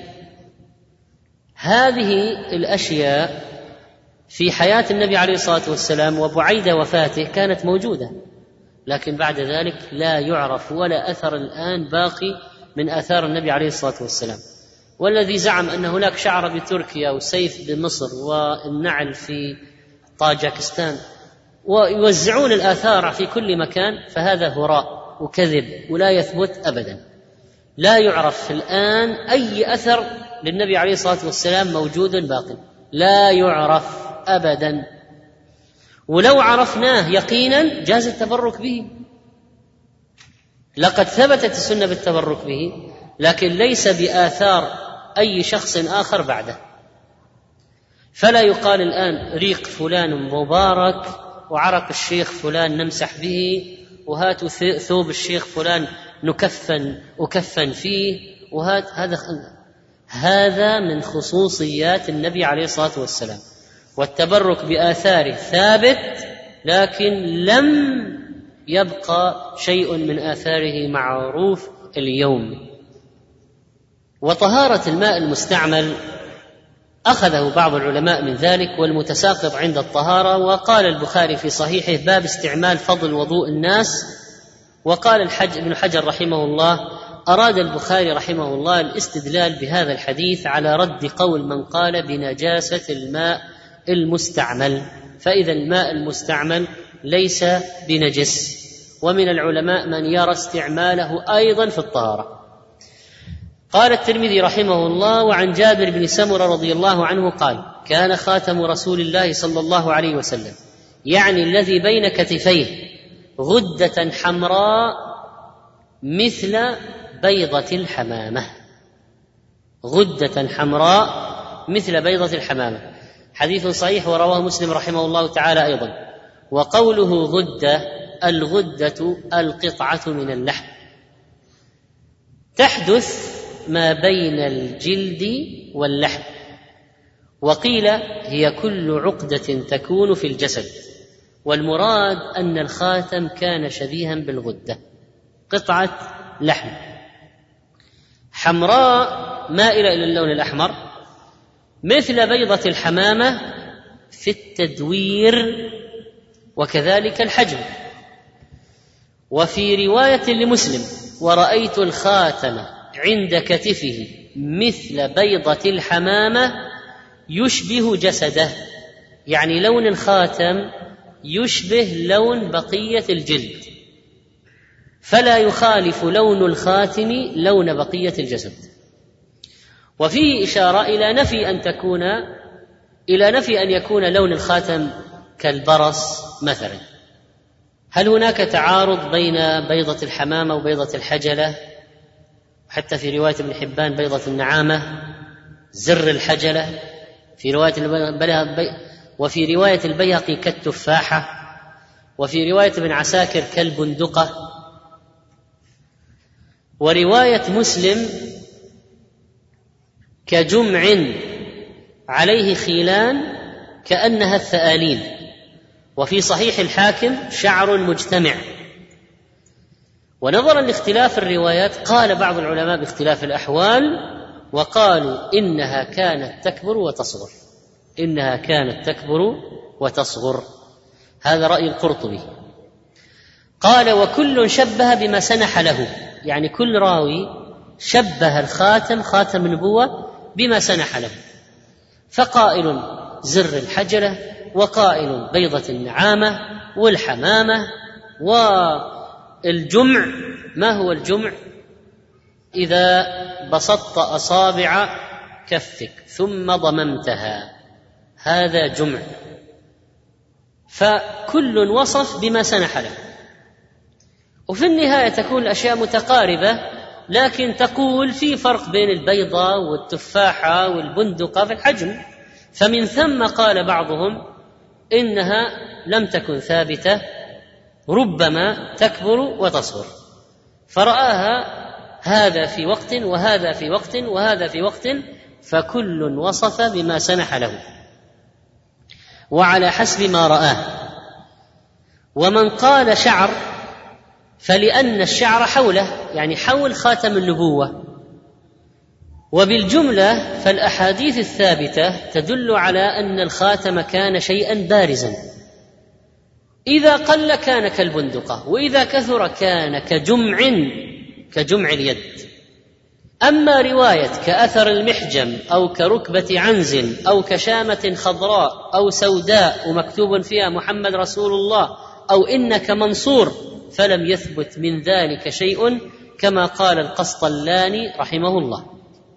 هذه الأشياء في حياة النبي عليه الصلاة والسلام وبعيد وفاته كانت موجودة، لكن بعد ذلك لا يعرف ولا أثر الآن باقي من آثار النبي عليه الصلاة والسلام. والذي زعم أن هناك شعر بتركيا وسيف بمصر والنعل في طاجكستان ويوزعون الآثار في كل مكان، فهذا هراء وكذب ولا يثبت أبدا. لا يعرف الآن أي أثر للنبي عليه الصلاة والسلام موجود باقي، لا يعرف أبدا. ولو عرفناه يقينا جاز التبرك به، لقد ثبتت السنة بالتبرك به، لكن ليس بآثار أي شخص آخر بعده. فلا يقال الآن ريق فلان مبارك وعرق الشيخ فلان نمسح به، وهاتوا ثوب الشيخ فلان أكفن فيه، هذا من خصوصيات النبي عليه الصلاة والسلام. والتبرك بآثاره ثابت، لكن لم يبقى شيء من آثاره معروف اليوم. وطهارة الماء المستعمل أخذه بعض العلماء من ذلك والمتساقط عند الطهارة. وقال البخاري في صحيحه: باب استعمال فضل وضوء الناس. وقال ابن حجر رحمه الله: أراد البخاري رحمه الله الاستدلال بهذا الحديث على رد قول من قال بنجاسة الماء المستعمل، فإذا الماء المستعمل ليس بنجس. ومن العلماء من يرى استعماله أيضا في الطهارة. قال الترمذي رحمه الله: وعن جابر بن سمرة رضي الله عنه قال: كان خاتم رسول الله صلى الله عليه وسلم، يعني الذي بين كتفيه، غدة حمراء مثل بيضة الحمامة، غدة حمراء مثل بيضة الحمامة. حديث صحيح ورواه مسلم رحمه الله تعالى أيضا. وقوله غدة، الغدة القطعة من اللحم تحدث ما بين الجلد واللحم، وقيل هي كل عقدة تكون في الجسد، والمراد أن الخاتم كان شبيها بالغدة، قطعة لحم حمراء مائلة إلى اللون الأحمر مثل بيضة الحمامة في التدوير وكذلك الحجم. وفي رواية لمسلم: ورأيت الخاتم عند كتفه مثل بيضة الحمامة يشبه جسده، يعني لون الخاتم يشبه لون بقية الجلد، فلا يخالف لون الخاتم لون بقية الجسد. وفيه إشارة إلى نفي أن يكون لون الخاتم كالبرص مثلا. هل هناك تعارض بين بيضة الحمامة وبيضة الحجلة؟ حتى في رواية ابن حبان بيضة النعامة، زر الحجلة، في رواية وفي رواية البيهقي كالتفاحة، وفي رواية ابن عساكر كالبندقة، ورواية مسلم كجمع عليه خيلان كأنها الثآلين، وفي صحيح الحاكم شعر مجتمع. ونظرا لاختلاف الروايات قال بعض العلماء باختلاف الأحوال، وقالوا إنها كانت تكبر وتصغر، إنها كانت تكبر وتصغر. هذا رأي القرطبي. قال: وكل شبه بما سنح له، يعني كل راوي شبه الخاتم، خاتم النبوة، بما سنح له، فقائل زر الحجلة، وقائل بيضة النعامة والحمامة والجمع. ما هو الجمع؟ إذا بسطت أصابع كفك ثم ضممتها، هذا جمع. فكل وصف بما سنح له، وفي النهاية تكون الأشياء متقاربة، لكن تقول في فرق بين البيضة والتفاحة والبندقة في الحجم. فمن ثم قال بعضهم إنها لم تكن ثابتة، ربما تكبر وتصغر، فرآها هذا في وقت وهذا في وقت وهذا في وقت، فكل وصف بما سنح له وعلى حسب ما رآه. ومن قال شعر فلأن الشعر حوله، يعني حول خاتم النبوة. وبالجملة فالأحاديث الثابتة تدل على أن الخاتم كان شيئا بارزا، إذا قل كان كالبندقة، وإذا كثر كان كجمع اليد. أما رواية كأثر المحجم أو كركبة عنز أو كشامة خضراء أو سوداء ومكتوب فيها محمد رسول الله أو إنك منصور، فلم يثبت من ذلك شيء، كما قال القسطلاني رحمه الله.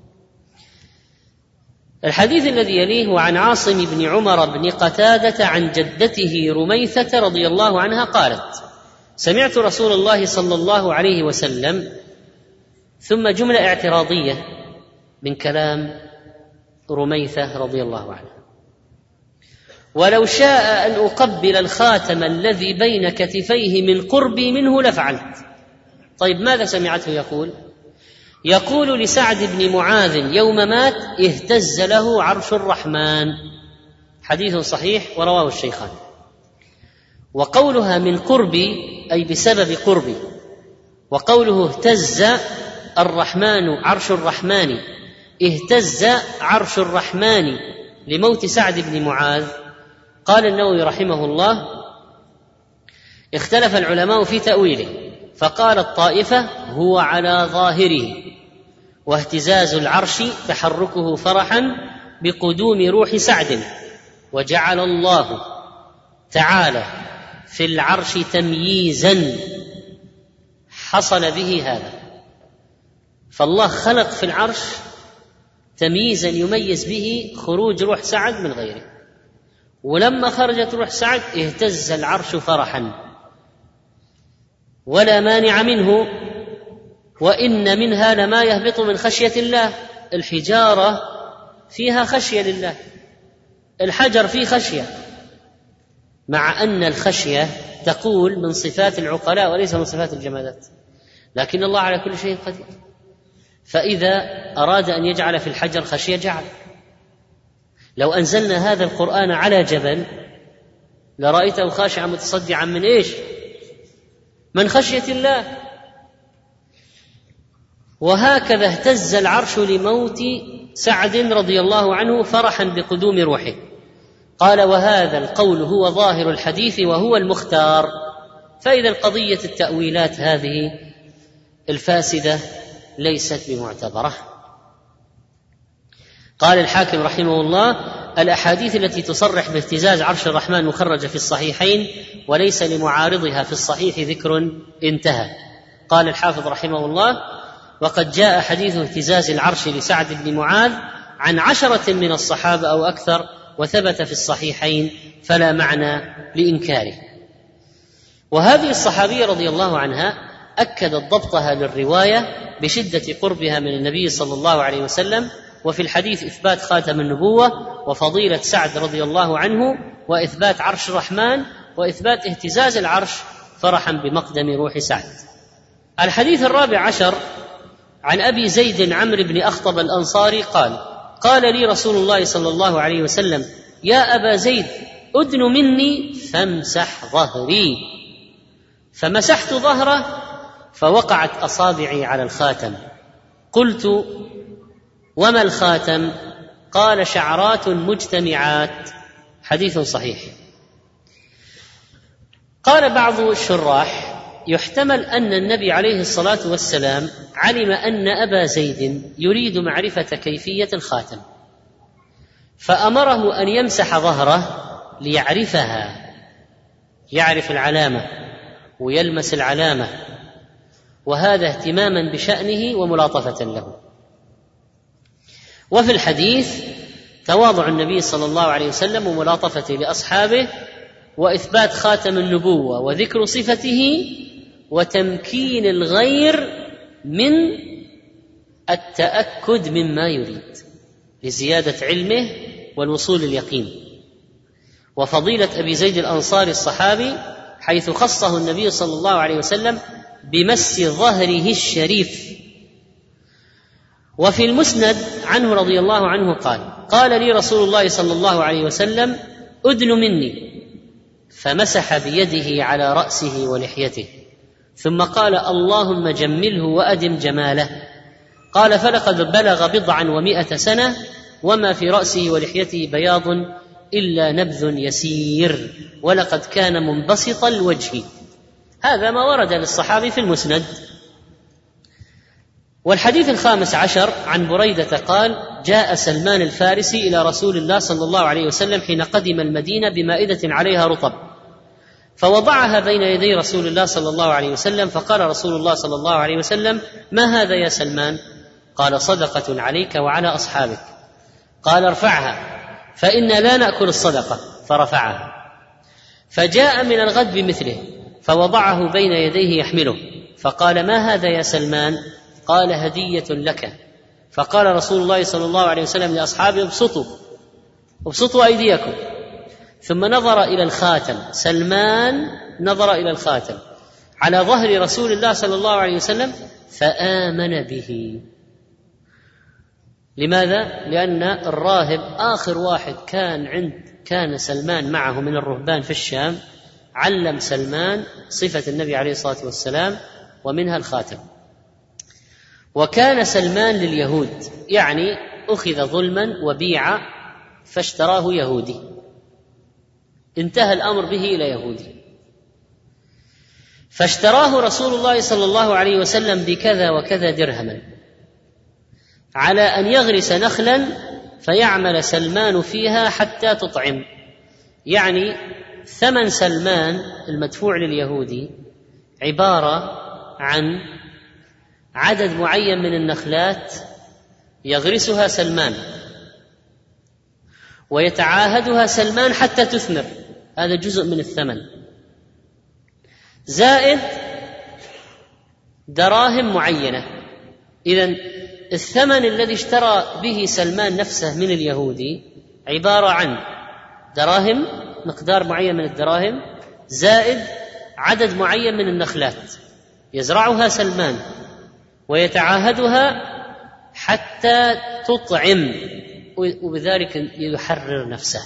الحديث الذي يليه هو عن عاصم بن عمر بن قتادة عن جدته رميثة رضي الله عنها قالت: سمعت رسول الله صلى الله عليه وسلم. ثم جملة اعتراضية من كلام رميثة رضي الله عنها: ولو شاء أن أقبل الخاتم الذي بين كتفيه من قربي منه لفعلت. طيب ماذا سمعته يقول لسعد بن معاذ يوم مات: اهتز له عرش الرحمن. حديث صحيح ورواه الشيخان. وقولها من قربي أي بسبب قربي، وقوله اهتز الرحمن عرش الرحمن، اهتز عرش الرحمن لموت سعد بن معاذ. قال النووي رحمه الله: اختلف العلماء في تأويله، فقال الطائفة هو على ظاهره، واهتزاز العرش تحركه فرحا بقدوم روح سعد، وجعل الله تعالى في العرش تمييزا حصل به هذا. فالله خلق في العرش تمييزا يميز به خروج روح سعد من غيره، ولما خرجت روح سعد اهتز العرش فرحا، ولا مانع منه. وإن منها لما يهبط من خشية الله، الحجارة فيها خشية لله، الحجر فيه خشية، مع أن الخشية تقول من صفات العقلاء وليس من صفات الجمادات، لكن الله على كل شيء قدير. فإذا أراد أن يجعل في الحجر خشية جعل. لو أنزلنا هذا القرآن على جبل لرأيته خاشعا متصدعا من إيش؟ من خشية الله. وهكذا اهتز العرش لموت سعد رضي الله عنه فرحا بقدوم روحه. قال: وهذا القول هو ظاهر الحديث وهو المختار. فإذا قضية التأويلات هذه الفاسدة ليست بمعتبرة. قال الحاكم رحمه الله: الأحاديث التي تصرح باهتزاز عرش الرحمن مخرجة في الصحيحين، وليس لمعارضها في الصحيح ذكر. انتهى. قال الحافظ رحمه الله: وقد جاء حديث اهتزاز العرش لسعد بن معاذ عن 10 من الصحابة أو أكثر، وثبت في الصحيحين، فلا معنى لإنكاره. وهذه الصحابية رضي الله عنها أكدت ضبطها للرواية بشدة قربها من النبي صلى الله عليه وسلم، وفي الحديث إثبات خاتم النبوة وفضيلة سعد رضي الله عنه، وإثبات عرش الرحمن، وإثبات اهتزاز العرش فرحا بمقدم روح سعد. الحديث 14 عن أبي زيد عمرو بن أخطب الأنصاري قال: قال لي رسول الله صلى الله عليه وسلم: يا أبا زيد أدن مني فامسح ظهري. فمسحت ظهره فوقعت أصابعي على الخاتم، قلت: وما الخاتم؟ قال شعرات مجتمعات. حديث صحيح. قال بعض الشراح يحتمل أن النبي عليه الصلاة والسلام علم أن أبا زيد يريد معرفة كيفية الخاتم، فأمره أن يمسح ظهره ليعرفها، يعرف العلامة ويلمس العلامة، وهذا اهتماما بشأنه وملاطفة له. وفي الحديث تواضع النبي صلى الله عليه وسلم وملاطفته لأصحابه، وإثبات خاتم النبوة، وذكر صفته، وتمكين الغير من التأكد مما يريد لزيادة علمه والوصول لليقين. وفضيلة أبي زيد الأنصاري الصحابي حيث خصه النبي صلى الله عليه وسلم بمس ظهره الشريف. وفي المسند عنه رضي الله عنه قال لي رسول الله صلى الله عليه وسلم: أدن مني، فمسح بيده على رأسه ولحيته، ثم قال: اللهم جمله وأدم جماله. قال: فلقد بلغ 100 سنة وما في رأسه ولحيته بياض إلا نبذ يسير، ولقد كان منبسط الوجه. هذا ما ورد للصحابي في المسند. والحديث 15 عن بريدة قال: جاء سلمان الفارسي إلى رسول الله صلى الله عليه وسلم حين قدم المدينة بمائدة عليها رطب، فوضعها بين يدي رسول الله صلى الله عليه وسلم، فقال رسول الله صلى الله عليه وسلم: ما هذا يا سلمان؟ قال: صدقة عليك وعلى أصحابك. قال: ارفعها فإن لا نأكل الصدقة. فرفعها. فجاء من الغد بمثله فوضعه بين يديه يحمله، فقال: ما هذا يا سلمان؟ قال: هدية لك. فقال رسول الله صلى الله عليه وسلم لأصحابه: ابسطوا أيديكم. ثم نظر إلى الخاتم، سلمان نظر إلى الخاتم على ظهر رسول الله صلى الله عليه وسلم فآمن به. لماذا؟ لأن الراهب آخر واحد كان سلمان معه من الرهبان في الشام، علم سلمان صفة النبي عليه الصلاة والسلام ومنها الخاتم. وكان سلمان لليهود، يعني أخذ ظلما وبيع فاشتراه يهودي، انتهى الأمر به إلى يهودي، فاشتراه رسول الله صلى الله عليه وسلم بكذا وكذا درهما على أن يغرس نخلا فيعمل سلمان فيها حتى تطعم. يعني ثمن سلمان المدفوع لليهودي عبارة عن عدد معين من النخلات يغرسها سلمان ويتعاهدها سلمان حتى تثمر، هذا جزء من الثمن، زائد دراهم معينة. إذن الثمن الذي اشترى به سلمان نفسه من اليهودي عبارة عن دراهم، مقدار معين من الدراهم، زائد عدد معين من النخلات يزرعها سلمان ويتعاهدها حتى تطعم، وبذلك يحرر نفسه.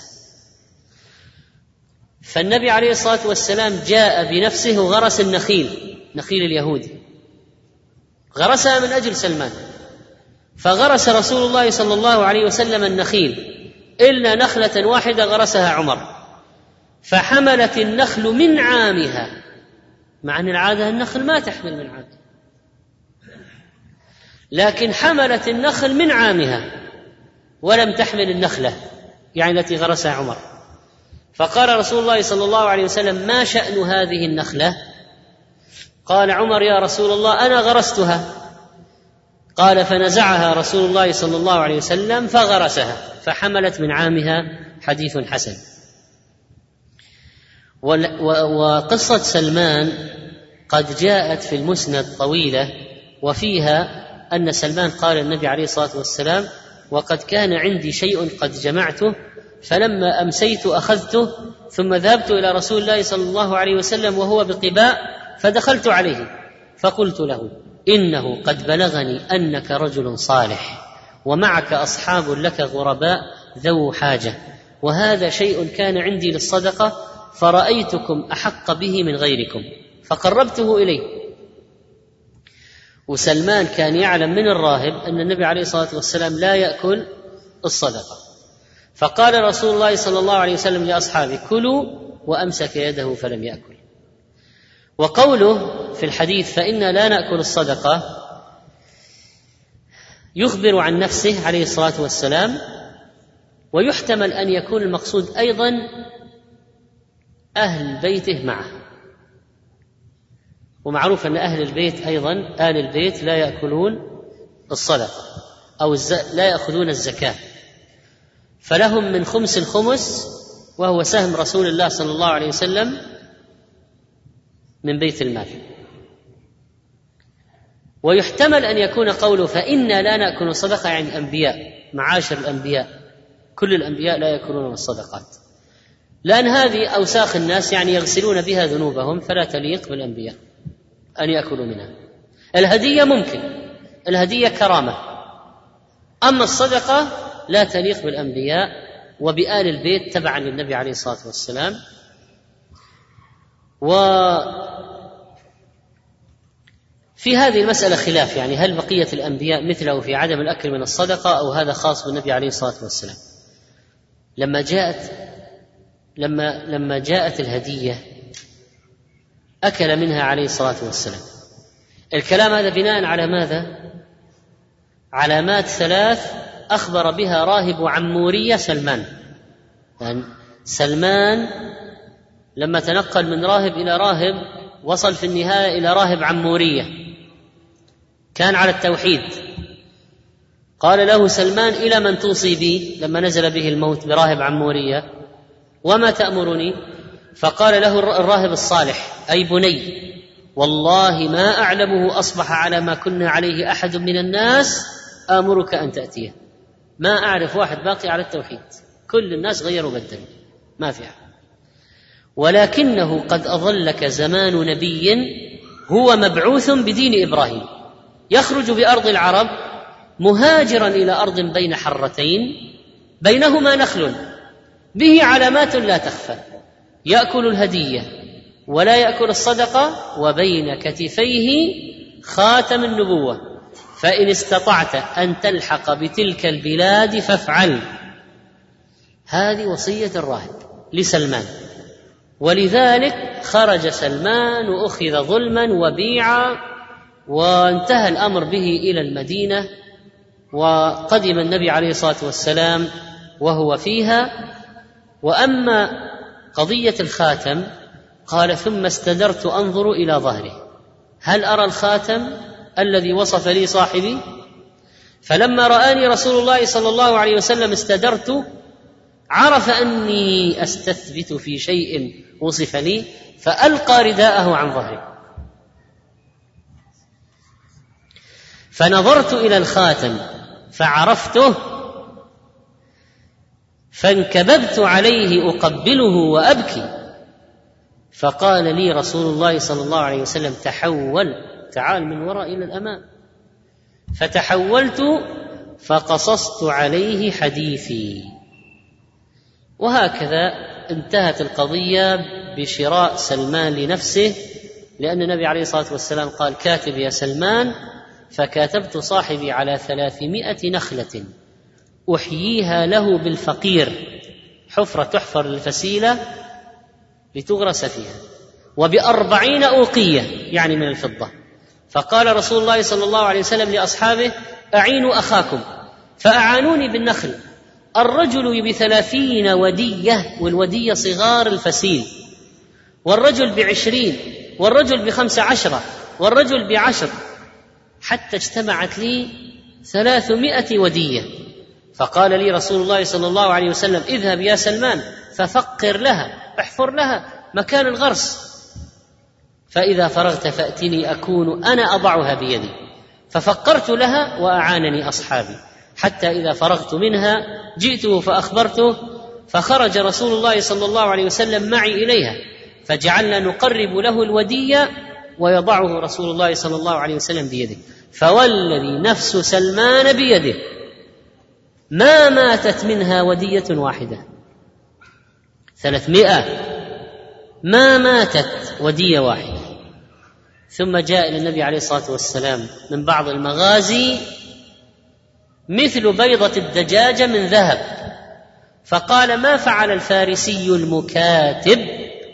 فالنبي عليه الصلاة والسلام جاء بنفسه وغرس النخيل، نخيل اليهودي غرسها من أجل سلمان، فغرس رسول الله صلى الله عليه وسلم النخيل إلا نخلة واحدة غرسها عمر، فحملت النخل من عامها، مع أن العادة النخل ما تحمل من عام، لكن حملت النخل من عامها ولم تحمل النخلة يعني التي غرسها عمر. فقال رسول الله صلى الله عليه وسلم: ما شأن هذه النخلة؟ قال عمر: يا رسول الله أنا غرستها. قال: فنزعها رسول الله صلى الله عليه وسلم فغرسها فحملت من عامها. حديث حسن. وقصة سلمان قد جاءت في المسند طويلة، وفيها أن سلمان قال النبي عليه الصلاة والسلام: وقد كان عندي شيء قد جمعته، فلما أمسيت أخذته، ثم ذهبت إلى رسول الله صلى الله عليه وسلم وهو بقباء، فدخلت عليه فقلت له: إنه قد بلغني أنك رجل صالح ومعك أصحاب لك غرباء ذو حاجة، وهذا شيء كان عندي للصدقة، فرأيتكم أحق به من غيركم فقربته إليه. وسلمان كان يعلم من الراهب أن النبي عليه الصلاة والسلام لا يأكل الصدقة، فقال رسول الله صلى الله عليه وسلم لأصحابه: كلوا، وأمسك يده فلم يأكل. وقوله في الحديث: فإنا لا نأكل الصدقة، يخبر عن نفسه عليه الصلاة والسلام، ويحتمل أن يكون المقصود أيضا أهل بيته معه، ومعروف أن أهل البيت أيضا آل البيت لا يأكلون الصدقة أو لا يأخذون الزكاة، فلهم من خمس الخمس، وهو سهم رسول الله صلى الله عليه وسلم من بيت المال. ويحتمل أن يكون قوله فإنا لا نأكل الصدقة يعني الأنبياء، معاشر الأنبياء، كل الأنبياء لا يأكلون الصدقات، لأن هذه أوساخ الناس، يعني يغسلون بها ذنوبهم، فلا تليق بالأنبياء أن يأكلوا منها. الهدية ممكن، الهدية كرامة، أما الصدقة لا تليق بالأنبياء وبآل البيت تبعا للنبي عليه الصلاة والسلام. وفي هذه المسألة خلاف، يعني هل بقية الأنبياء مثله في عدم الأكل من الصدقة أو هذا خاص بالنبي عليه الصلاة والسلام؟ لما جاءت الهدية أكل منها عليه الصلاة والسلام. الكلام هذا بناء على ماذا؟ علامات ثلاث أخبر بها راهب عمورية سلمان. يعني سلمان لما تنقل من راهب إلى راهب وصل في النهاية إلى راهب عمورية، كان على التوحيد. قال له سلمان: إلى من توصي بي؟ لما نزل به الموت براهب عمورية: وما تأمرني؟ فقال له الراهب الصالح: أي بني، والله ما أعلمه أصبح على ما كنا عليه أحد من الناس، آمرك أن تأتيه. ما أعرف واحد باقي على التوحيد، كل الناس غيروا بدلوا، ما في أحد. ولكنه قد أظلك زمان نبي هو مبعوث بدين إبراهيم، يخرج بأرض العرب مهاجرا إلى أرض بين حرتين بينهما نخل به علامات لا تخفى، يأكل الهدية ولا يأكل الصدقة، وبين كتفيه خاتم النبوة، فإن استطعت أن تلحق بتلك البلاد فافعل. هذه وصية الراهب لسلمان، ولذلك خرج سلمان وأخذ ظلما وبيعا، وانتهى الأمر به إلى المدينة، وقدم النبي عليه الصلاة والسلام وهو فيها. وأما قضية الخاتم قال: ثم استدرت أنظر إلى ظهره هل أرى الخاتم الذي وصف لي صاحبي؟ فلما رآني رسول الله صلى الله عليه وسلم استدرت، عرف أني أستثبت في شيء وصف لي، فألقى رداءه عن ظهره. فنظرت إلى الخاتم فعرفته، فانكببت عليه أقبله وأبكي، فقال لي رسول الله صلى الله عليه وسلم: تحول، تعال من وراء إلى الأمام. فتحولت فقصصت عليه حديثي. وهكذا انتهت القضية بشراء سلمان لنفسه، لأن النبي عليه الصلاة والسلام قال: كاتب يا سلمان. فكاتبت صاحبي على 300 نخلة أحييها له بالفقير، حفرة تحفر للفسيلة لتغرس فيها، ب40 أوقية يعني من الفضة. فقال رسول الله صلى الله عليه وسلم لأصحابه: أعينوا أخاكم، فأعانوني بالنخل. الرجل ب30 ودية، والودية صغار الفسيل، والرجل ب20، والرجل ب15، والرجل ب10، حتى اجتمعت لي 300 ودية. فقال لي رسول الله صلى الله عليه وسلم: اذهب يا سلمان ففقر لها، احفر لها مكان الغرس، فإذا فرغت فأتني أكون أنا أضعها بيدي. ففقرت لها وأعانني أصحابي، حتى إذا فرغت منها جئته فأخبرته، فخرج رسول الله صلى الله عليه وسلم معي إليها، فجعلنا نقرب له الودية ويضعه رسول الله صلى الله عليه وسلم بيده. فوالذي نفس سلمان بيده ما ماتت منها ودية واحدة، 300 ما ماتت ودية واحدة. ثم جاء إلى النبي عليه الصلاة والسلام من بعض المغازي مثل بيضة الدجاجة من ذهب، فقال: ما فعل الفارسي المكاتب؟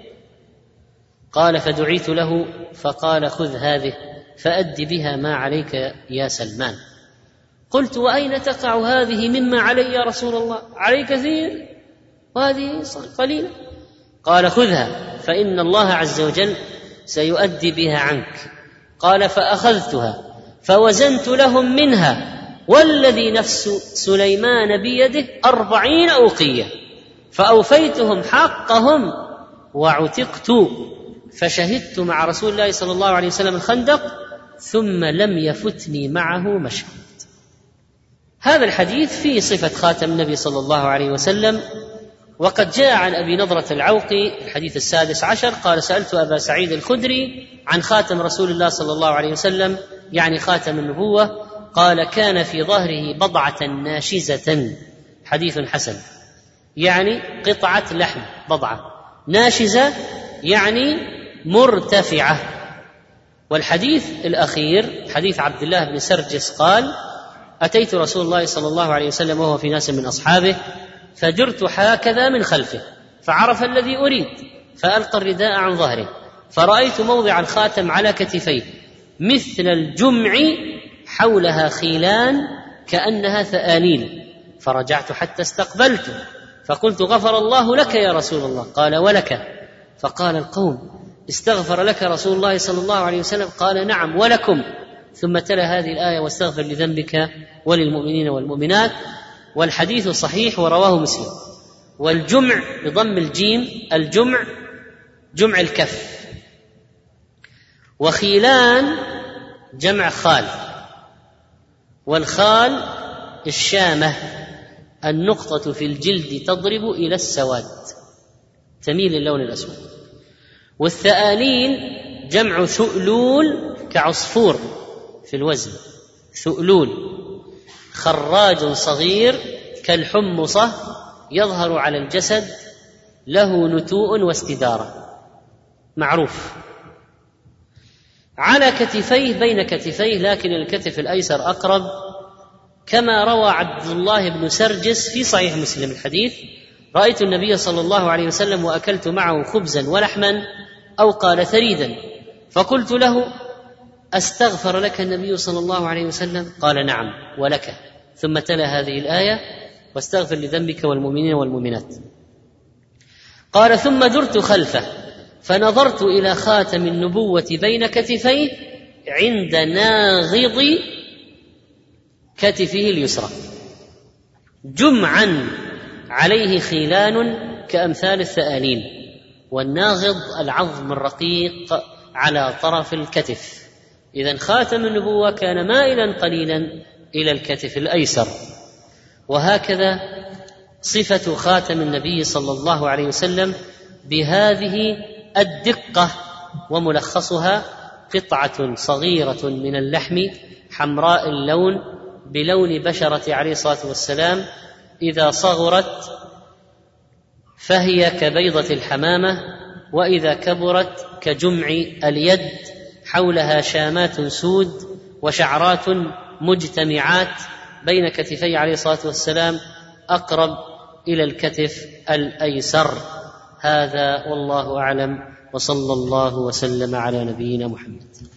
قال: فدعيت له فقال: خذ هذه فأد بها ما عليك يا سلمان. قلت: وأين تقع هذه مما علي يا رسول الله؟ علي كثير وهذه قليلة. قال: خذها فإن الله عز وجل سيؤدي بها عنك. قال: فأخذتها فوزنت لهم منها والذي نفس سليمان بيده 40 أوقية، فأوفيتهم حقهم وعتقت، فشهدت مع رسول الله صلى الله عليه وسلم الخندق، ثم لم يفتني معه مشهد. هذا الحديث فيه صفة خاتم النبي صلى الله عليه وسلم. وقد جاء عن أبي نضرة العوقي الحديث 16 قال: سألت أبا سعيد الخدري عن خاتم رسول الله صلى الله عليه وسلم، يعني خاتم النبوة، قال: كان في ظهره بضعة ناشزة. حديث حسن، يعني قطعة لحم، بضعة ناشزة يعني مرتفعة. والحديث الأخير حديث عبد الله بن سرجس قال: أتيت رسول الله صلى الله عليه وسلم وهو في ناس من أصحابه، فجرت هكذا من خلفه فعرف الذي أريد، فألقى الرداء عن ظهره، فرأيت موضع الخاتم على كتفيه مثل الجمع، حولها خيلان كأنها ثآنين، فرجعت حتى استقبلته فقلت: غفر الله لك يا رسول الله. قال: ولك. فقال القوم: استغفر لك رسول الله صلى الله عليه وسلم؟ قال: نعم ولكم. ثم تلا هذه الآية: واستغفر لذنبك وللمؤمنين والمؤمنات. والحديث صحيح ورواه مسلم. والجمع بضم الجيم، الجمع جمع الكف، وخيلان جمع خال، والخال الشامة النقطة في الجلد تضرب إلى السواد، تميل اللون الأسود. والثآلين جمع ثؤلول كعصفور في الوزن، ثؤلول، خراج صغير كالحمصة يظهر على الجسد، له نتوء واستدارة، معروف. على كتفيه بين كتفيه، لكن الكتف الأيسر أقرب، كما روى عبد الله بن سرجس في صحيح مسلم الحديث: رأيت النبي صلى الله عليه وسلم وأكلت معه خبزا ولحما، أو قال ثريدا، فقلت له: أستغفر لك النبي صلى الله عليه وسلم؟ قال: نعم ولك. ثم تلا هذه الآية: واستغفر لذنبك والمؤمنين والمؤمنات. قال: ثم درت خلفه فنظرت إلى خاتم النبوة بين كتفيه عند ناغض كتفه اليسرى، جمعا عليه خيلان كأمثال الثآلين. والناغض العظم الرقيق على طرف الكتف. إذن خاتم النبوة كان مائلا قليلا إلى الكتف الأيسر. وهكذا صفة خاتم النبي صلى الله عليه وسلم بهذه الدقة، وملخصها: قطعة صغيرة من اللحم حمراء اللون بلون بشرة عليه الصلاة والسلام، إذا صغرت فهي كبيضة الحمامة، وإذا كبرت كجمع اليد، حولها شامات سود وشعرات مجتمعات بين كتفي عليه الصلاة والسلام، أقرب إلى الكتف الأيسر. هذا والله أعلم، وصلى الله وسلم على نبينا محمد.